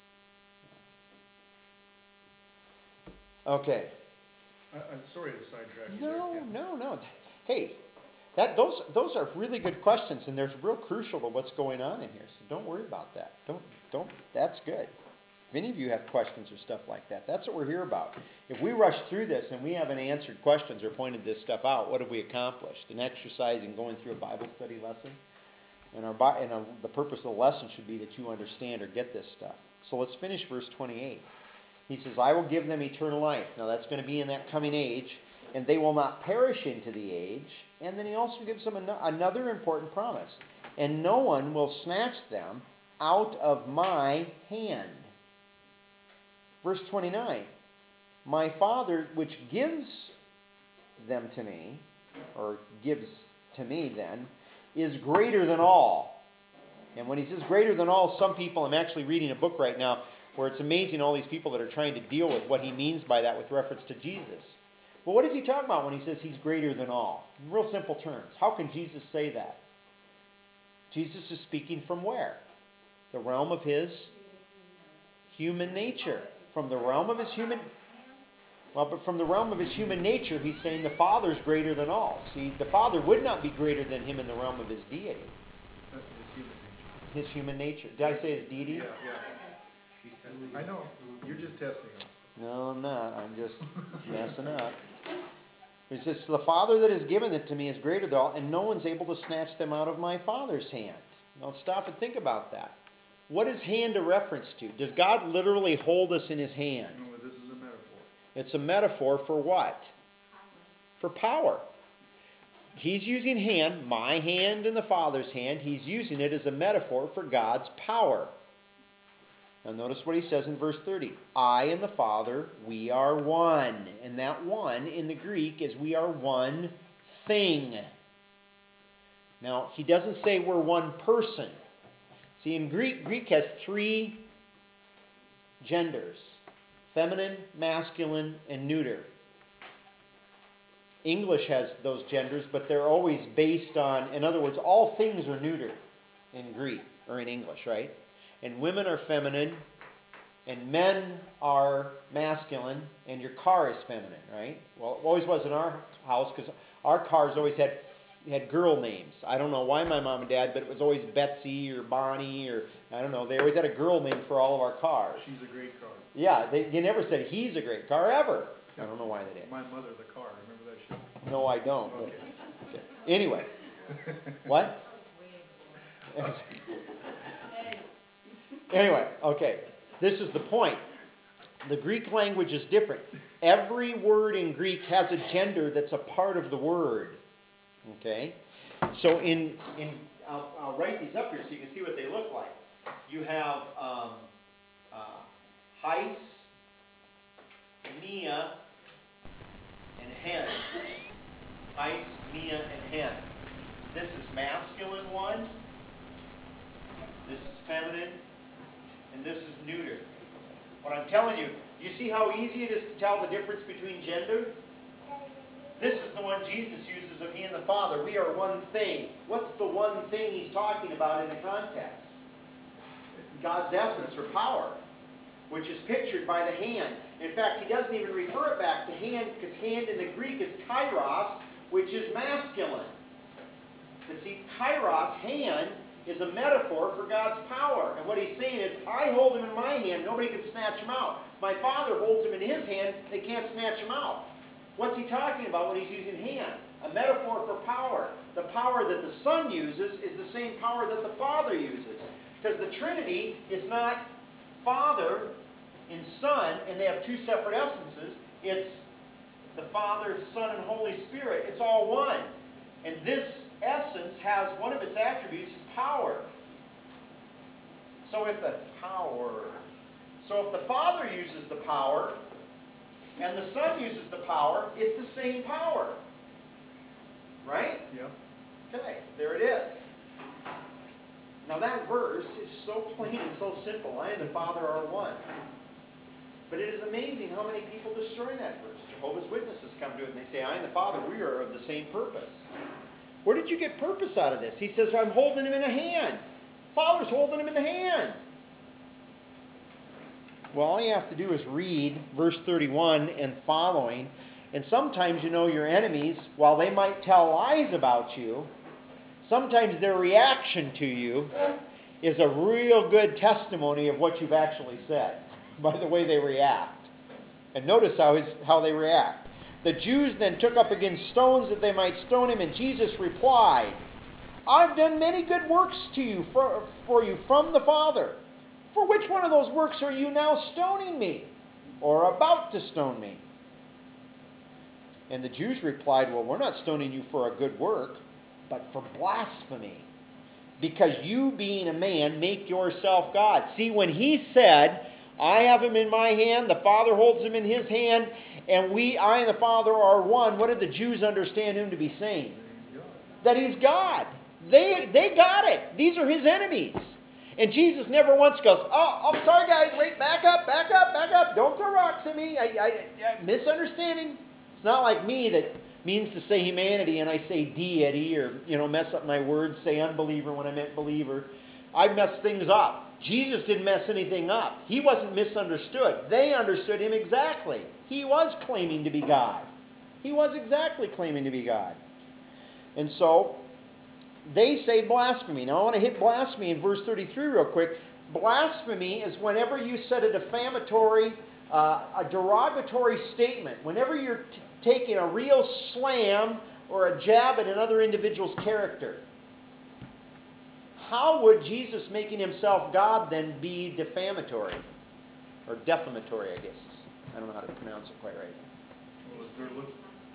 Okay. I'm sorry to sidetrack you there. No. Hey, those are really good questions, and they're real crucial to what's going on in here. So don't worry about that. Don't. That's good. If any of you have questions or stuff like that, that's what we're here about. If we rush through this and we haven't answered questions or pointed this stuff out, what have we accomplished? An exercise in going through a Bible study lesson? And the purpose of the lesson should be that you understand or get this stuff. So let's finish verse 28. He says, I will give them eternal life. Now that's going to be in that coming age, and they will not perish into the age. And then he also gives them another important promise. And no one will snatch them out of my hand. Verse 29, my Father which gives them to me, or gives to me then, is greater than all. And when he says greater than all, some people, I'm actually reading a book right now where it's amazing all these people that are trying to deal with what he means by that with reference to Jesus. Well, what is he talking about when he says he's greater than all? In real simple terms. How can Jesus say that? Jesus is speaking from where? The realm of his human nature. From the realm of his human... Well, but from the realm of his human nature, he's saying the Father's greater than all. See, the Father would not be greater than him in the realm of his deity. His human nature. His human nature. Did I say his deity? Yeah. He's testing. I know. You're just testing us. No, I'm not. I'm just messing up. He says, the Father that has given it to me is greater than all, and no one's able to snatch them out of my Father's hand. Now stop and think about that. What is hand a reference to? Does God literally hold us in his hand? No, this is a metaphor. It's a metaphor for what? For power. He's using hand, my hand and the Father's hand. He's using it as a metaphor for God's power. Now notice what he says in verse 30. I and the Father, we are one. And that one in the Greek is we are one thing. Now, he doesn't say we're one person. See, in Greek has three genders: feminine, masculine, and neuter. English has those genders, but they're always based on, in other words, all things are neuter in Greek, or in English, right? And women are feminine, and men are masculine, and your car is feminine, right? Well, it always was in our house, because our cars always had girl names. I don't know why my mom and dad, but it was always Betsy or Bonnie, or I don't know. They always had a girl name for all of our cars. She's a great car. Yeah, they never said he's a great car ever. I don't know why they did. My mother's a car. Remember that show? No, I don't. Okay. Okay. Anyway, what? Anyway, okay. This is the point. The Greek language is different. Every word in Greek has a gender that's a part of the word. Okay? So I'll write these up here so you can see what they look like. You have heis, mia, and hen. Heis, mia, and hen. This is masculine one. This is feminine. And this is neuter. What I'm telling you, you see how easy it is to tell the difference between gender? This is the one Jesus uses of He and the Father. We are one thing. What's the one thing He's talking about in the context? God's essence or power, which is pictured by the hand. In fact, He doesn't even refer it back to hand, because hand in the Greek is kairos, which is masculine. But see, kairos, hand, is a metaphor for God's power. And what He's saying is, I hold Him in my hand, nobody can snatch Him out. My Father holds Him in His hand, they can't snatch Him out. What's He talking about when He's using hand? A metaphor for power. The power that the Son uses is the same power that the Father uses. Because the Trinity is not Father and Son, and they have two separate essences. It's the Father, Son, and Holy Spirit. It's all one. And this essence has, one of its attributes is power. So if the Father uses the power, and the Son uses the power, it's the same power. Right? Yep. Okay, there it is. Now that verse is so plain and so simple. I and the Father are one. But it is amazing how many people destroy that verse. Jehovah's Witnesses come to it and they say, I and the Father, we are of the same purpose. Where did you get purpose out of this? He says, I'm holding Him in a hand. Father's holding Him in the hand. Well, all you have to do is read verse 31 and following. And sometimes, your enemies, while they might tell lies about you, sometimes their reaction to you is a real good testimony of what you've actually said by the way they react. And notice how they react. The Jews then took up again stones that they might stone Him, and Jesus replied, I've done many good works to you for you from the Father. For which one of those works are you now stoning me, or about to stone me? And the Jews replied, well, we're not stoning you for a good work, but for blasphemy. Because you, being a man, make yourself God. See, when He said, I have Him in my hand, the Father holds Him in His hand, and I and the Father are one, what did the Jews understand Him to be saying? That He's God. They got it. These are His enemies. And Jesus never once goes, oh, sorry guys, wait, back up. Don't throw rocks at me. Misunderstanding. It's not like me that means to say humanity and I say deity, or, mess up my words, say unbeliever when I meant believer. I mess things up. Jesus didn't mess anything up. He wasn't misunderstood. They understood Him exactly. He was claiming to be God. He was exactly claiming to be God. And so, they say blasphemy. Now I want to hit blasphemy in verse 33 real quick. Blasphemy is whenever you said a defamatory, a derogatory statement. Whenever you're taking a real slam or a jab at another individual's character. How would Jesus making Himself God then be defamatory? Or defamatory, I guess. I don't know how to pronounce it quite right. Well, if they're looking,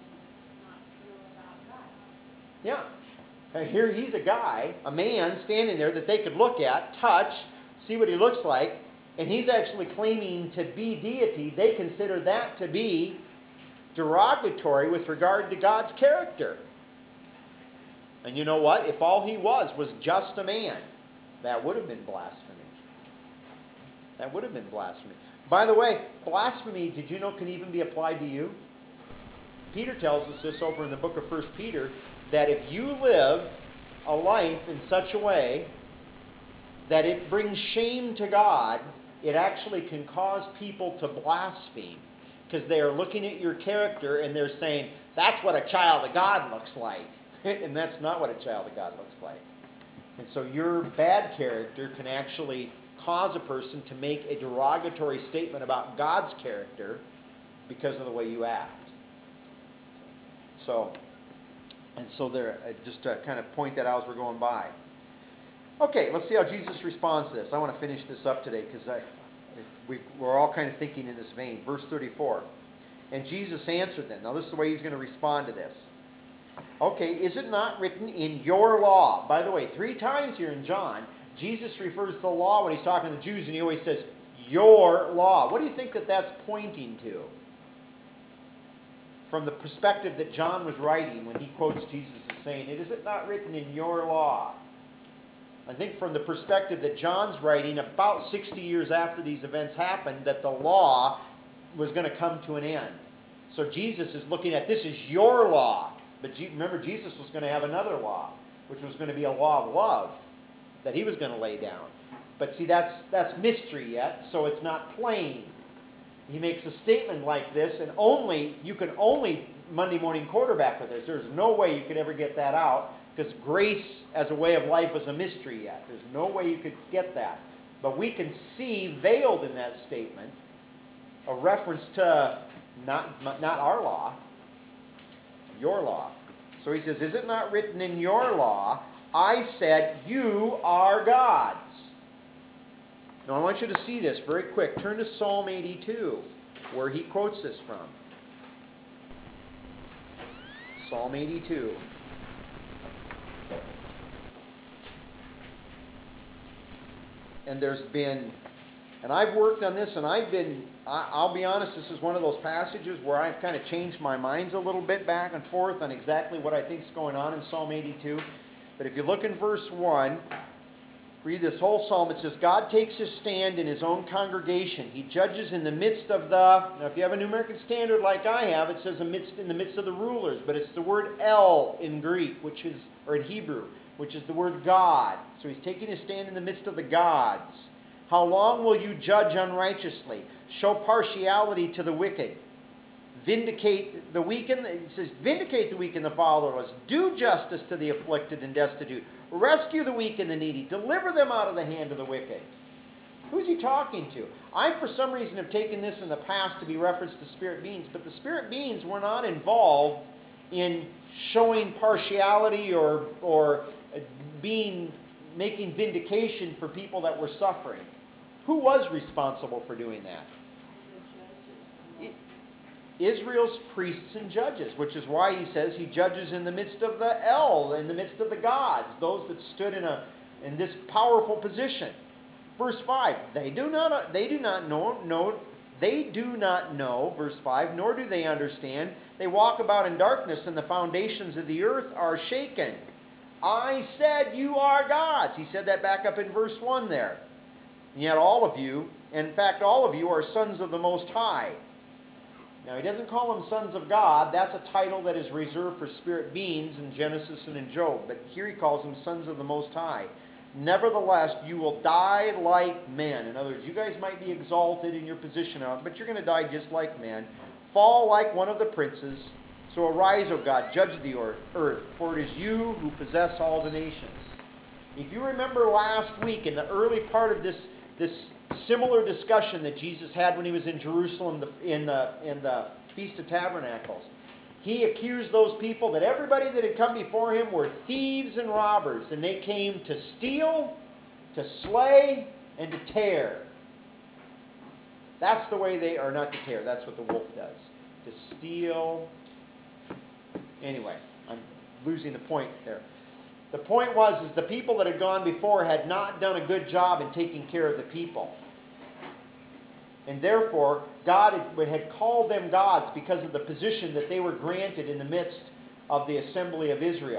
Yeah. Here He's a guy, a man standing there that they could look at, touch, see what He looks like, and He's actually claiming to be deity. They consider that to be derogatory with regard to God's character. And you know what? If all he was just a man, that would have been blasphemy. That would have been blasphemy. By the way, blasphemy, did you know, can even be applied to you? Peter tells us this over in the book of 1 Peter, that if you live a life in such a way that it brings shame to God, it actually can cause people to blaspheme. Because they are looking at your character and they're saying, that's what a child of God looks like. And that's not what a child of God looks like. And so your bad character can actually cause a person to make a derogatory statement about God's character because of the way you act. So there, just to kind of point that out as we're going by. Okay, let's see how Jesus responds to this. I want to finish this up today because we're all kind of thinking in this vein. Verse 34. And Jesus answered them. Now this is the way he's going to respond to this. Okay, is it not written in your law? By the way, 3 times here in John, Jesus refers to the law when he's talking to the Jews, and he always says, your law. What do you think that that's pointing to? From the perspective that John was writing when he quotes Jesus as saying, is it not written in your law? I think from the perspective that John's writing about 60 years after these events happened, that the law was going to come to an end. So Jesus is looking at, this is your law. But remember, Jesus was going to have another law, which was going to be a law of love that he was going to lay down. But see, that's mystery yet, so it's not plain. He makes a statement like this, and you can only Monday morning quarterback with this. There's no way you could ever get that out, because grace as a way of life is a mystery yet. There's no way you could get that. But we can see veiled in that statement a reference to not our law, your law. So he says, is it not written in your law, I said, you are gods? Now I want you to see this very quick. Turn to Psalm 82, where he quotes this from. Psalm 82. And I've worked on this, and I'll be honest, this is one of those passages where I've kind of changed my minds a little bit back and forth on exactly what I think is going on in Psalm 82. But if you look in verse 1, read this whole psalm, it says, God takes his stand in his own congregation. He judges in the midst of now if you have a New American Standard like I have, it says in the midst of the rulers, but it's the word El in Greek, or in Hebrew, which is the word God. So he's taking his stand in the midst of the gods. How long will you judge unrighteously? Show partiality to the wicked. Vindicate the weak and it says, vindicate the weak and the fatherless. Do justice to the afflicted and destitute. Rescue the weak and the needy. Deliver them out of the hand of the wicked. Who's he talking to? I, for some reason, have taken this in the past to be referenced to spirit beings, but the spirit beings were not involved in showing partiality or making vindication for people that were suffering. Who was responsible for doing that? Israel's priests and judges, which is why he says he judges in the midst of the in the midst of the gods, those that stood in this powerful position. Verse 5, they do not know, verse 5, nor do they understand. They walk about in darkness, and the foundations of the earth are shaken. I said you are gods. He said that back up in verse 1 there. And yet all of you, in fact all of you, are sons of the Most High. Now, he doesn't call them sons of God. That's a title that is reserved for spirit beings in Genesis and in Job. But here he calls them sons of the Most High. Nevertheless, you will die like men. In other words, you guys might be exalted in your position, but you're going to die just like men. Fall like one of the princes. So arise, O God, judge the earth, for it is you who possess all the nations. If you remember last week, in the early part of this similar discussion that Jesus had when he was in Jerusalem in the Feast of Tabernacles, he accused those people that everybody that had come before him were thieves and robbers, and they came to steal, to slay, and to tear. That's the way they are, not to tear, that's what the wolf does. To steal. Anyway, I'm losing the point there. The point is the people that had gone before had not done a good job in taking care of the people. And therefore, God had called them gods because of the position that they were granted in the midst of the assembly of Israel.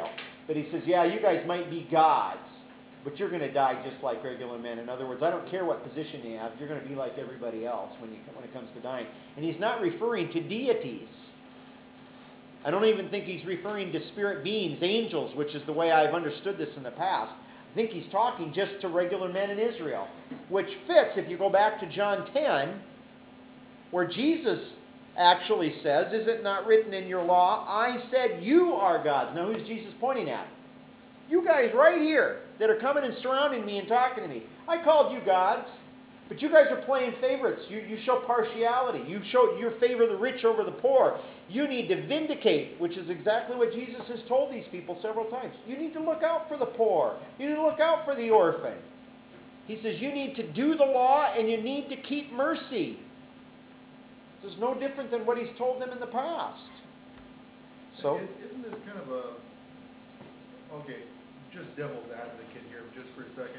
But he says, yeah, you guys might be gods, but you're going to die just like regular men. In other words, I don't care what position you have, you're going to be like everybody else when it comes to dying. And he's not referring to deities. I don't even think he's referring to spirit beings, angels, which is the way I've understood this in the past. I think he's talking just to regular men in Israel, which fits if you go back to John 10, where Jesus actually says, is it not written in your law, I said you are gods. Now who's Jesus pointing at? You guys right here that are coming and surrounding me and talking to me. I called you gods, but you guys are playing favorites. You show partiality. You favor the rich over the poor. You need to vindicate, which is exactly what Jesus has told these people several times. You need to look out for the poor. You need to look out for the orphan. He says you need to do the law and you need to keep mercy. This is no different than what he's told them in the past. So, Isn't this kind of a, okay, just devil's advocate here just for a second.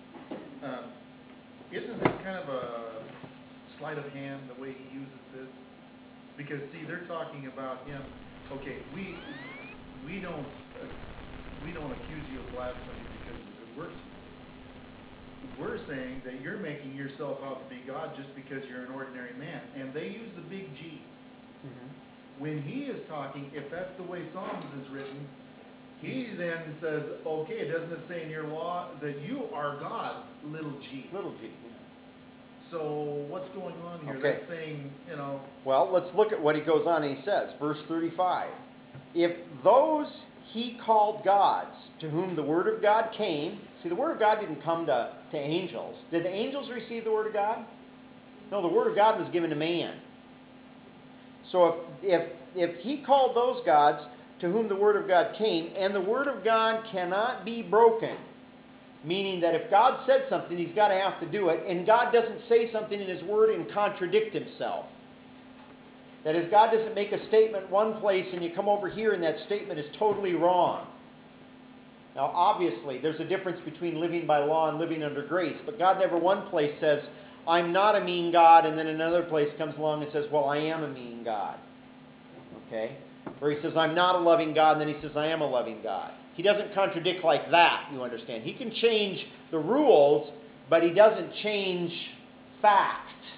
Isn't this kind of a sleight of hand the way he uses this? Because see, they're talking about him, okay, we don't accuse you of blasphemy because of the good works. We're saying that you're making yourself out to be God just because you're an ordinary man. And they use the big G. Mm-hmm. When he is talking, if that's the way Psalms is written, he then says, okay, doesn't it say in your law that you are gods, little g? Little g. Yeah. So what's going on here? Okay. That's saying, you know. Well, let's look at what he goes on and he says, verse 35. If those he called gods, to whom the word of God came, see, the word of God didn't come to angels. Did the angels receive the word of God? No, the word of God was given to man. So if he called those gods to whom the word of God came, and the word of God cannot be broken, meaning that if God said something, he's got to have to do it, and God doesn't say something in his word and contradict himself. That is, God doesn't make a statement one place and you come over here and that statement is totally wrong. Now, obviously, there's a difference between living by law and living under grace, but God never one place says, I'm not a mean God, and then another place comes along and says, well, I am a mean God. Okay? Or he says, I'm not a loving God, and then he says, I am a loving God. He doesn't contradict like that, you understand. He can change the rules, but he doesn't change fact.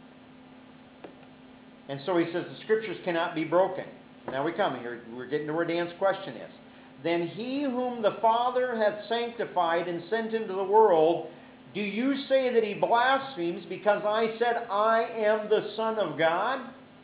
And so he says the scriptures cannot be broken. Now we come here. We're getting to where Dan's question is. Then he whom the Father hath sanctified and sent into the world, do you say that he blasphemes because I said I am the Son of God?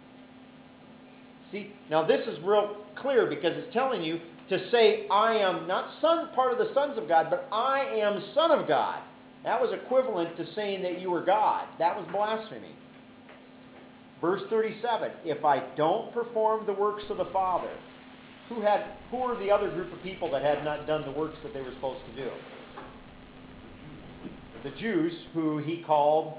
See, now this is real clear because it's telling you to say I am not son, part of the sons of God, but I am Son of God. That was equivalent to saying that you were God. That was blasphemy. Verse 37, if I don't perform the works of the Father, who were the other group of people that had not done the works that they were supposed to do? The Jews, who he called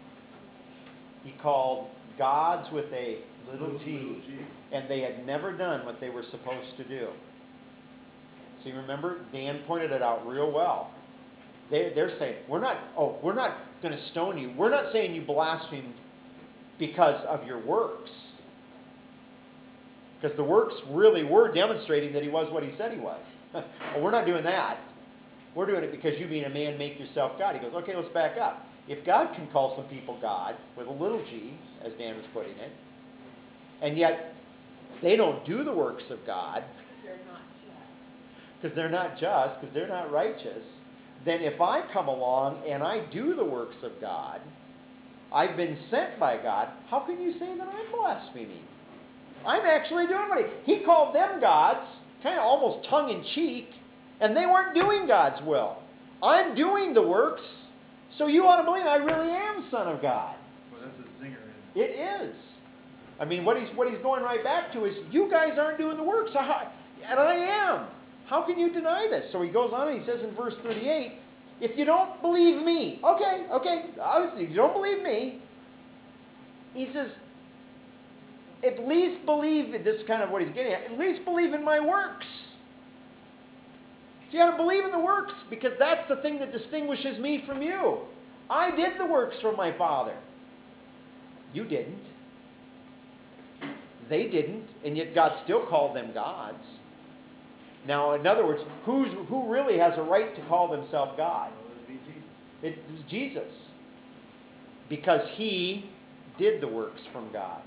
gods with a little g, and they had never done what they were supposed to do. See, remember, Dan pointed it out real well. They're saying, we're not going to stone you. We're not saying you blasphemed because of your works. Because the works really were demonstrating that he was what he said he was. Well, we're not doing that. We're doing it because you being a man make yourself God. He goes, okay, let's back up. If God can call some people God with a little g, as Dan was putting it, and yet they don't do the works of God because they're not just, because they're not righteous, then if I come along and I do the works of God, I've been sent by God, how can you say that I'm blaspheming? I'm actually doing what he called them gods, kind of almost tongue-in-cheek, and they weren't doing God's will. I'm doing the works, so you ought to believe I really am Son of God. Well, that's a zinger, isn't it? It is. I mean, what he's going right back to is, you guys aren't doing the works, and I am. How can you deny this? So he goes on and he says in verse 38, if you don't believe me, okay, obviously, if you don't believe me, he says, at least believe, this is kind of what he's getting at least believe in my works. So you got to believe in the works, because that's the thing that distinguishes me from you. I did the works from my Father. You didn't. They didn't, and yet God still called them gods. Now, in other words, who really has a right to call themselves God? Well, it'd be Jesus. It was Jesus. Because he did the works from God.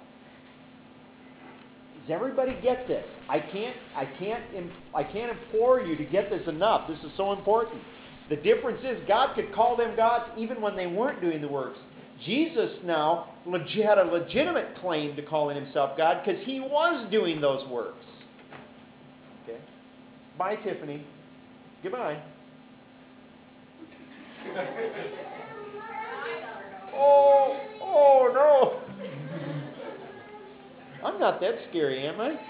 Does everybody get this? I can't implore you to get this enough. This is so important. The difference is God could call them gods even when they weren't doing the works. Jesus now had a legitimate claim to calling himself God because he was doing those works. Okay? Bye, Tiffany. Goodbye. Oh no. I'm not that scary, am I?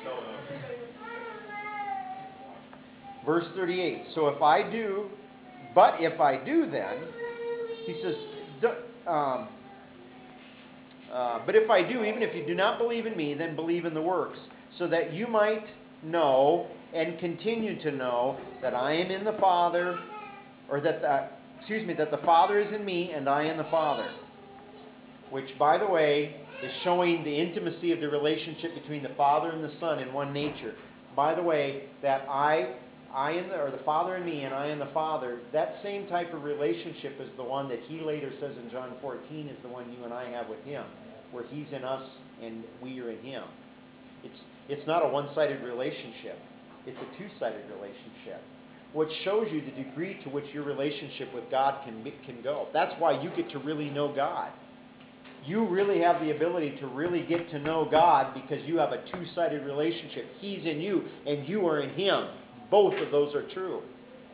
Verse 38. So if I do then, he says, but if I do, even if you do not believe in me, then believe in the works, so that you might know and continue to know that I am in the Father, or that the Father is in me and I in the Father. Which, by the way, is showing the intimacy of the relationship between the Father and the Son in one nature. By the way, that the Father in me and I in the Father, that same type of relationship is the one that he later says in John 14 is the one you and I have with him, where he's in us and we are in him. It's not a one-sided relationship. It's a two-sided relationship, which shows you the degree to which your relationship with God can go. That's why you get to really know God. You really have the ability to really get to know God because you have a two-sided relationship. He's in you and you are in him. Both of those are true.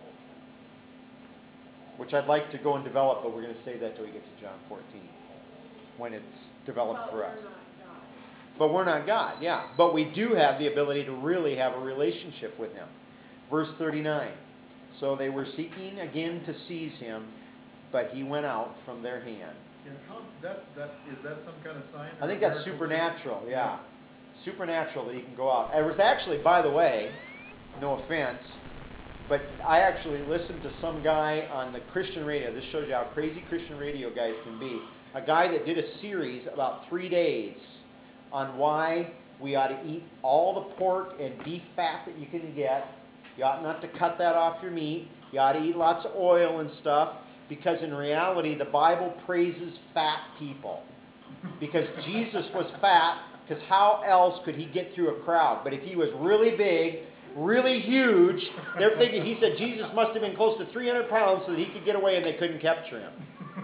Which I'd like to go and develop, but we're going to save that till we get to John 14. When it's developed for us. But we're not God, yeah. But we do have the ability to really have a relationship with him. Verse 39. So they were seeking again to seize him, but he went out from their hand. Is that some kind of sign? I think that's supernatural, yeah. Supernatural that he can go out. It was actually, by the way, no offense, but I actually listened to some guy on the Christian radio. This shows you how crazy Christian radio guys can be. A guy that did a series about 3 days on why we ought to eat all the pork and beef fat that you can get. You ought not to cut that off your meat. You ought to eat lots of oil and stuff. Because in reality, the Bible praises fat people. Because Jesus was fat, because how else could he get through a crowd? But if he was really big, really huge, they're thinking, he said Jesus must have been close to 300 pounds so that he could get away and they couldn't capture him.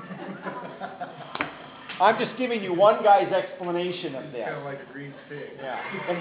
I'm just giving you one guy's explanation of this. Kind of like a greased pig. Yeah.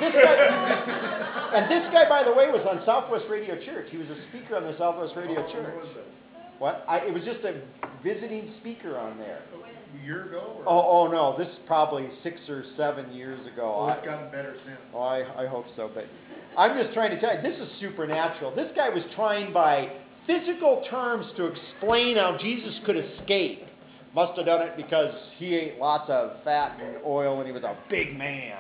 And this guy, by the way, was on Southwest Radio Church. He was a speaker on the Southwest Radio Church. Where was that? What? It was just a visiting speaker on there. A year ago? Or? Oh no, this is probably 6 or 7 years ago. Oh, it's gotten better since. Oh, I hope so. But I'm just trying to tell you, this is supernatural. This guy was trying by physical terms to explain how Jesus could escape. Must have done it because he ate lots of fat and oil and he was a big man.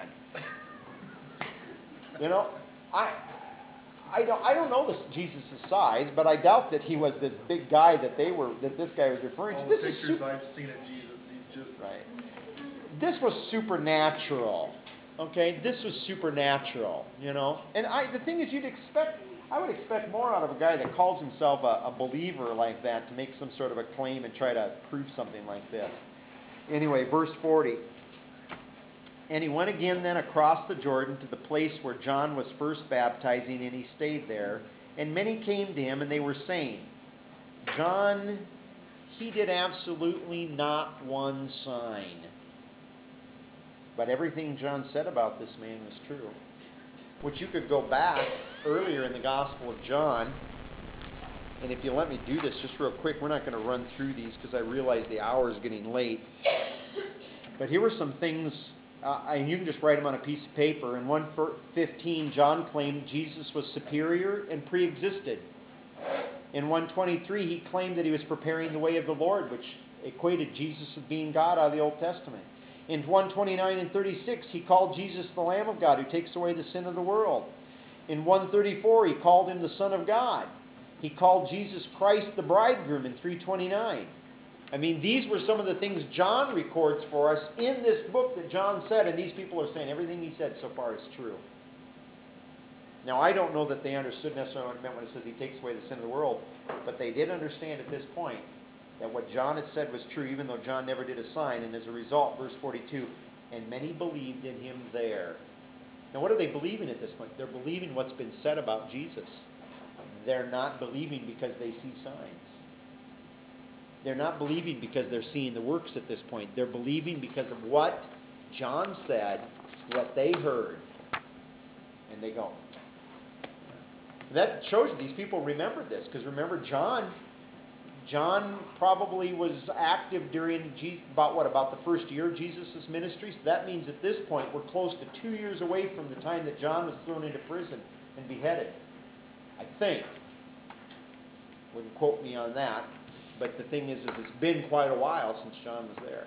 You know, I don't know Jesus' size, but I doubt that he was this big guy that this guy was referring to. All This the is pictures I've seen of Jesus, he's just right. This was supernatural. Okay, this was supernatural. You know, and the thing is, I would expect more out of a guy that calls himself a believer like that to make some sort of a claim and try to prove something like this. Anyway, verse 40. And he went again then across the Jordan to the place where John was first baptizing, and he stayed there. And many came to him, and they were saying, John, he did absolutely not one sign. But everything John said about this man was true. Which you could go back earlier in the Gospel of John. And if you let me do this just real quick, we're not going to run through these because I realize the hour is getting late. But here were some things... and you can just write them on a piece of paper. In 1:15, John claimed Jesus was superior and pre-existed. In 1:23, he claimed that he was preparing the way of the Lord, which equated Jesus with being God out of the Old Testament. In 1:29 and 36, he called Jesus the Lamb of God who takes away the sin of the world. In 1:34, he called him the Son of God. He called Jesus Christ the bridegroom in 3:29. I mean, these were some of the things John records for us in this book that John said, and these people are saying everything he said so far is true. Now, I don't know that they understood necessarily what it meant when it says he takes away the sin of the world, but they did understand at this point that what John had said was true, even though John never did a sign, and as a result, verse 42, and many believed in him there. Now, what are they believing at this point? They're believing what's been said about Jesus. They're not believing because they see signs. They're not believing because they're seeing the works at this point. They're believing because of what John said, what they heard, and they go. That shows you these people remembered this, because remember John probably was active during about the first year of Jesus' ministry. So that means at this point we're close to 2 years away from the time that John was thrown into prison and beheaded. I think. Wouldn't quote me on that. But the thing is it's been quite a while since John was there.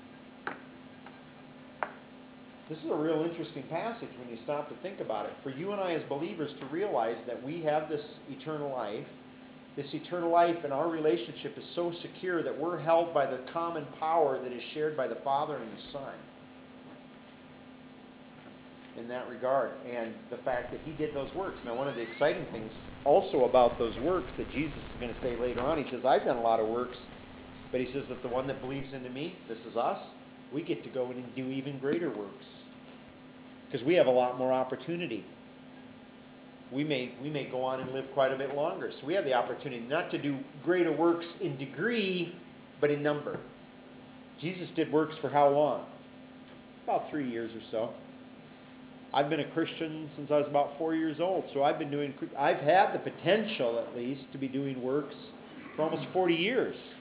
This is a real interesting passage when you stop to think about it. For you and I as believers to realize that we have this eternal life. This eternal life and our relationship is so secure that we're held by the common power that is shared by the Father and the Son. In that regard. And the fact that he did those works. Now, one of the exciting things also about those works that Jesus is going to say later on, he says, I've done a lot of works, but he says that the one that believes into me, this is us, we get to go in and do even greater works. Because we have a lot more opportunity. We may go on and live quite a bit longer. So we have the opportunity not to do greater works in degree, but in number. Jesus did works for how long? About 3 years or so. I've been a Christian since I was about 4 years old. So I've had the potential, at least, to be doing works for almost 40 years.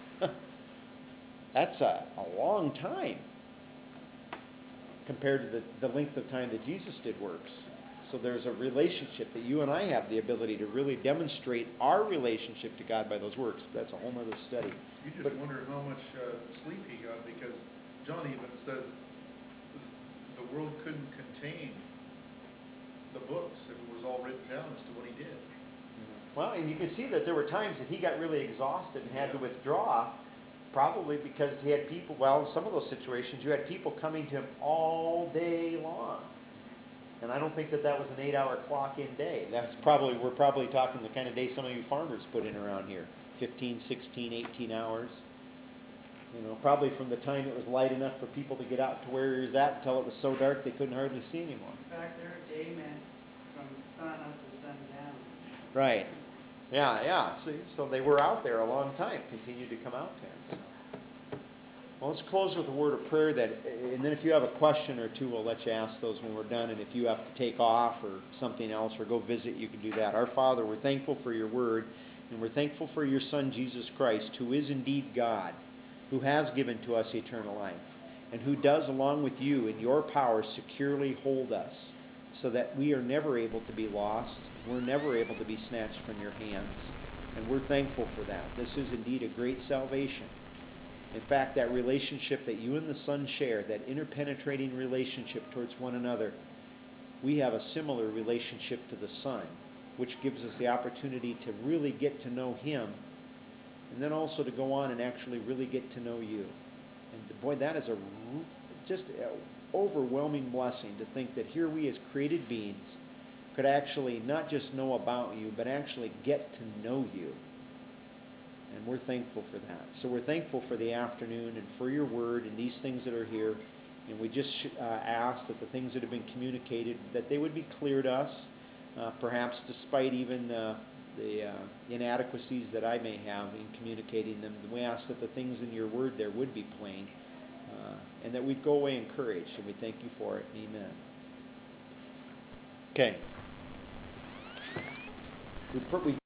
That's a long time compared to the length of time that Jesus did works. So there's a relationship that you and I have the ability to really demonstrate our relationship to God by those works. That's a whole other study. You just wonder how much sleep he got, because John even says the world couldn't contain the books if it was all written down as to what he did. Well, and you can see that there were times that he got really exhausted and had to withdraw, probably because he had people, well, in some of those situations, you had people coming to him all day long. And I don't think that was an 8-hour clock-in day. We're probably talking the kind of day some of you farmers put in around here. 15, 16, 18 hours. You know, probably from the time it was light enough for people to get out to where he was at until it was so dark they couldn't hardly see anymore. In fact, they're day men from sun up to sundown. Right. Yeah. See, so they were out there a long time, continued to come out to him. So. Well, let's close with a word of prayer, and then if you have a question or two, we'll let you ask those when we're done. And if you have to take off or something else or go visit, you can do that. Our Father, we're thankful for your word, and we're thankful for your Son, Jesus Christ, who is indeed God, who has given to us eternal life, and who does, along with you, in your power, securely hold us, so that we are never able to be lost. We're never able to be snatched from your hands. And we're thankful for that. This is indeed a great salvation. In fact, that relationship that you and the Son share, that interpenetrating relationship towards one another, we have a similar relationship to the Son, which gives us the opportunity to really get to know him, and then also to go on and actually really get to know you. And boy, that is just an overwhelming blessing to think that here we as created beings could actually not just know about you, but actually get to know you. And we're thankful for that. So we're thankful for the afternoon and for your word and these things that are here. And we just ask that the things that have been communicated, that they would be clear to us, perhaps despite even the inadequacies that I may have in communicating them. We ask that the things in your word there would be plain, and that we'd go away encouraged. And we thank you for it. Amen. Okay. We